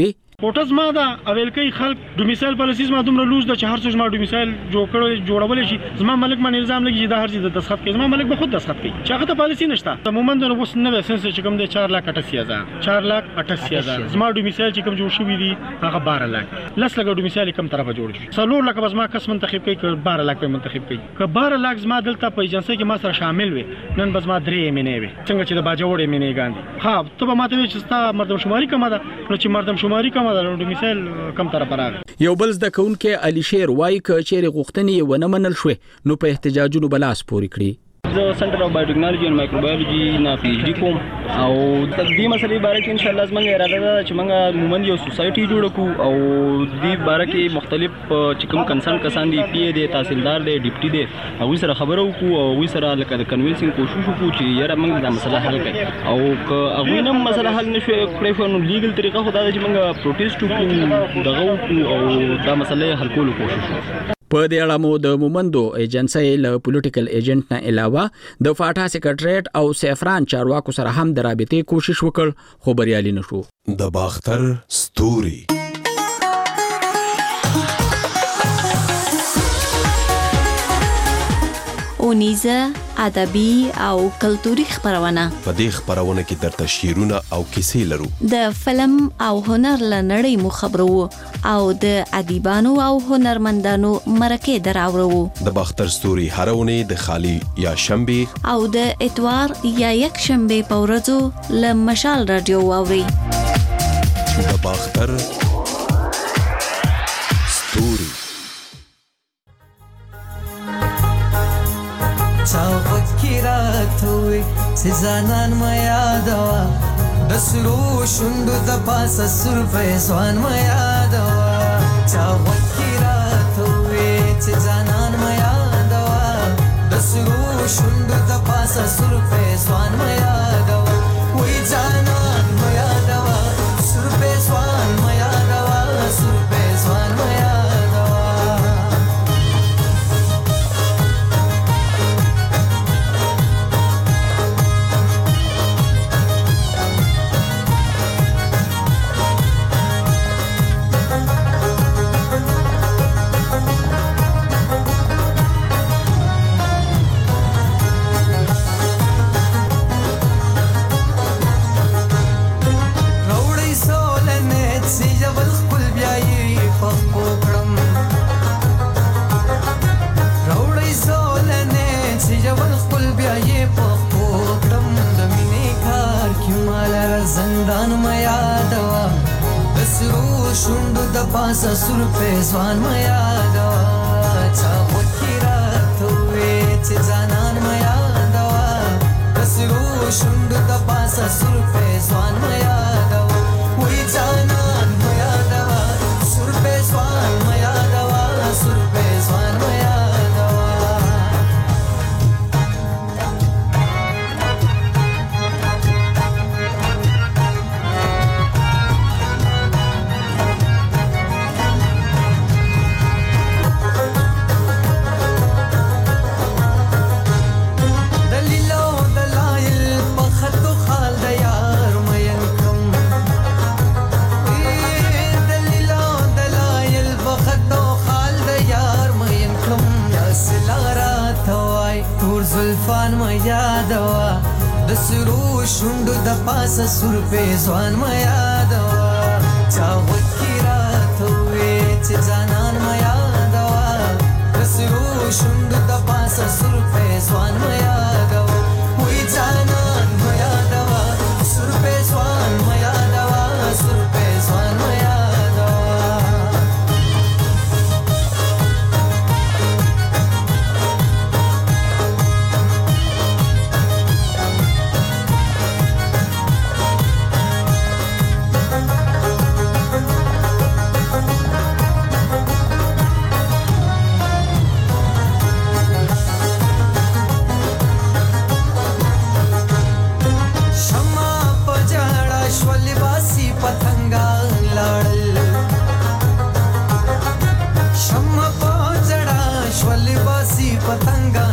S3: کوټه زما ده اول کې خلک ډومیسایل پالیسي زما دومره لوز ده چې هر څه زما ډومیسایل جوړ کړو جوړول شي زما ملک باندې نظام لګي دا هر څه د دسخط کوي زما ملک به خود دسخط کوي چې هغه ته پالیسي نشته عموما د اوس نوې سنس چې کوم دی چار لاک اٹھاسی هزار چار لاک اٹھاسی هزار زما ډومیسایل چې کوم جوړ شوی دی هغه بارہ لاک لس لګ ډومیسایل کم طرفه جوړ شي څلور لک بس ما کس منتخب کوي ک بارہ لاک په منتخب کوي ک بارہ لاک زما دلته په ایجنسی کې ما سره شامل وي نن بس ما درې مینې وي څنګه چې د باجوړې مینې ګاندي ها ته به ماته چې ستا مردم شماري کومه ده نو چې مردم شماري کومه ده ډومیسایل کم طرفه راغی
S15: یو بل زده کوونکی علي شیر وایي ک چیرې غوښتنې ونه منل شوې نو په احتجاجونو بلاس پورې کړي
S9: زه سنټر اف بایوټیکنالوژي او مایکروبیولوژي نه پی ایچ ډي کوم او د دې مسلې باره کې ان شاء الله زموږ اراده ده چې موږ مومن یو سوسایټي جوړ کړو او دې باره کې مختلف چې کوم کنسرن کسان دي پی ای دی تحصیلدار دی ډیپټي دی هغوی سره خبرو وکړو او هغوی سره لکه د کنوینسینګ کوشش وکړو چې یاره موږ دا مسله حل کړو او که هغوی نه مسله حل نه شوی کړی شو نو لیګل طریقه خو دا ده چې موږ پروټیسټ وکړو دغه وکړو او دا مسله حل کولو کوشش وکړو
S15: په دې اړه مو د مومندو ایجنسی له پولیټیکل ایجنټ نه علاوه د فاټا سیکریټریټ او سیفران چارواکو سره هم د رابطې کوشش وکړ خو بریالي نشو
S12: د باختر ستوري
S16: اونیزه ادبي او کلتوري خبرونه
S12: په دې خبرونه کې درته شعرونه او کیسې لرو
S16: د فلم او هنر لنړۍ مو خبرو او د ادیبانو او هنرمندانو مرکه دراوړو
S12: د باختر ستوري هرونه د خالی یا شنبه
S16: او د اتوار یا یک شنبه په ورځو ل مشال رادیو واوري
S12: د باختر ستوري
S19: چاو فکرات ہوئے سزانان میادوا دسرو شندو دپاس سر فیضوان میادوا چاو فکرات ہوئے سزانان میادوا دسرو شندو دپاس سر فیضوان میادوا وی جانان میادوا سر فیضوان میادوا سر فیضوان میادوا شوندو د پاسه سر پیزوان میادوا چا وکرات وې چې ځانان میادوا دسرو شوندو د پاسه سر پیزوان میادوا وې ځانان میادوا سر پیزوان میادوا سر پیزوان میادوا زلفان میادوا دسرو شوندو د پاسه سر پیزوان میادوا چا وکرات وې چې ځانان میادوا دسرو شوندو د پاسه سر پیزوان میادوا وې ځانان میادوا سر پیزوان میادوا سر پیزوان میادوا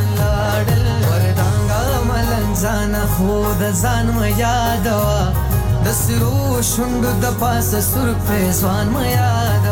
S19: ځان میادوا د سرو شوندو د پاسه سر په ځوان ما یاد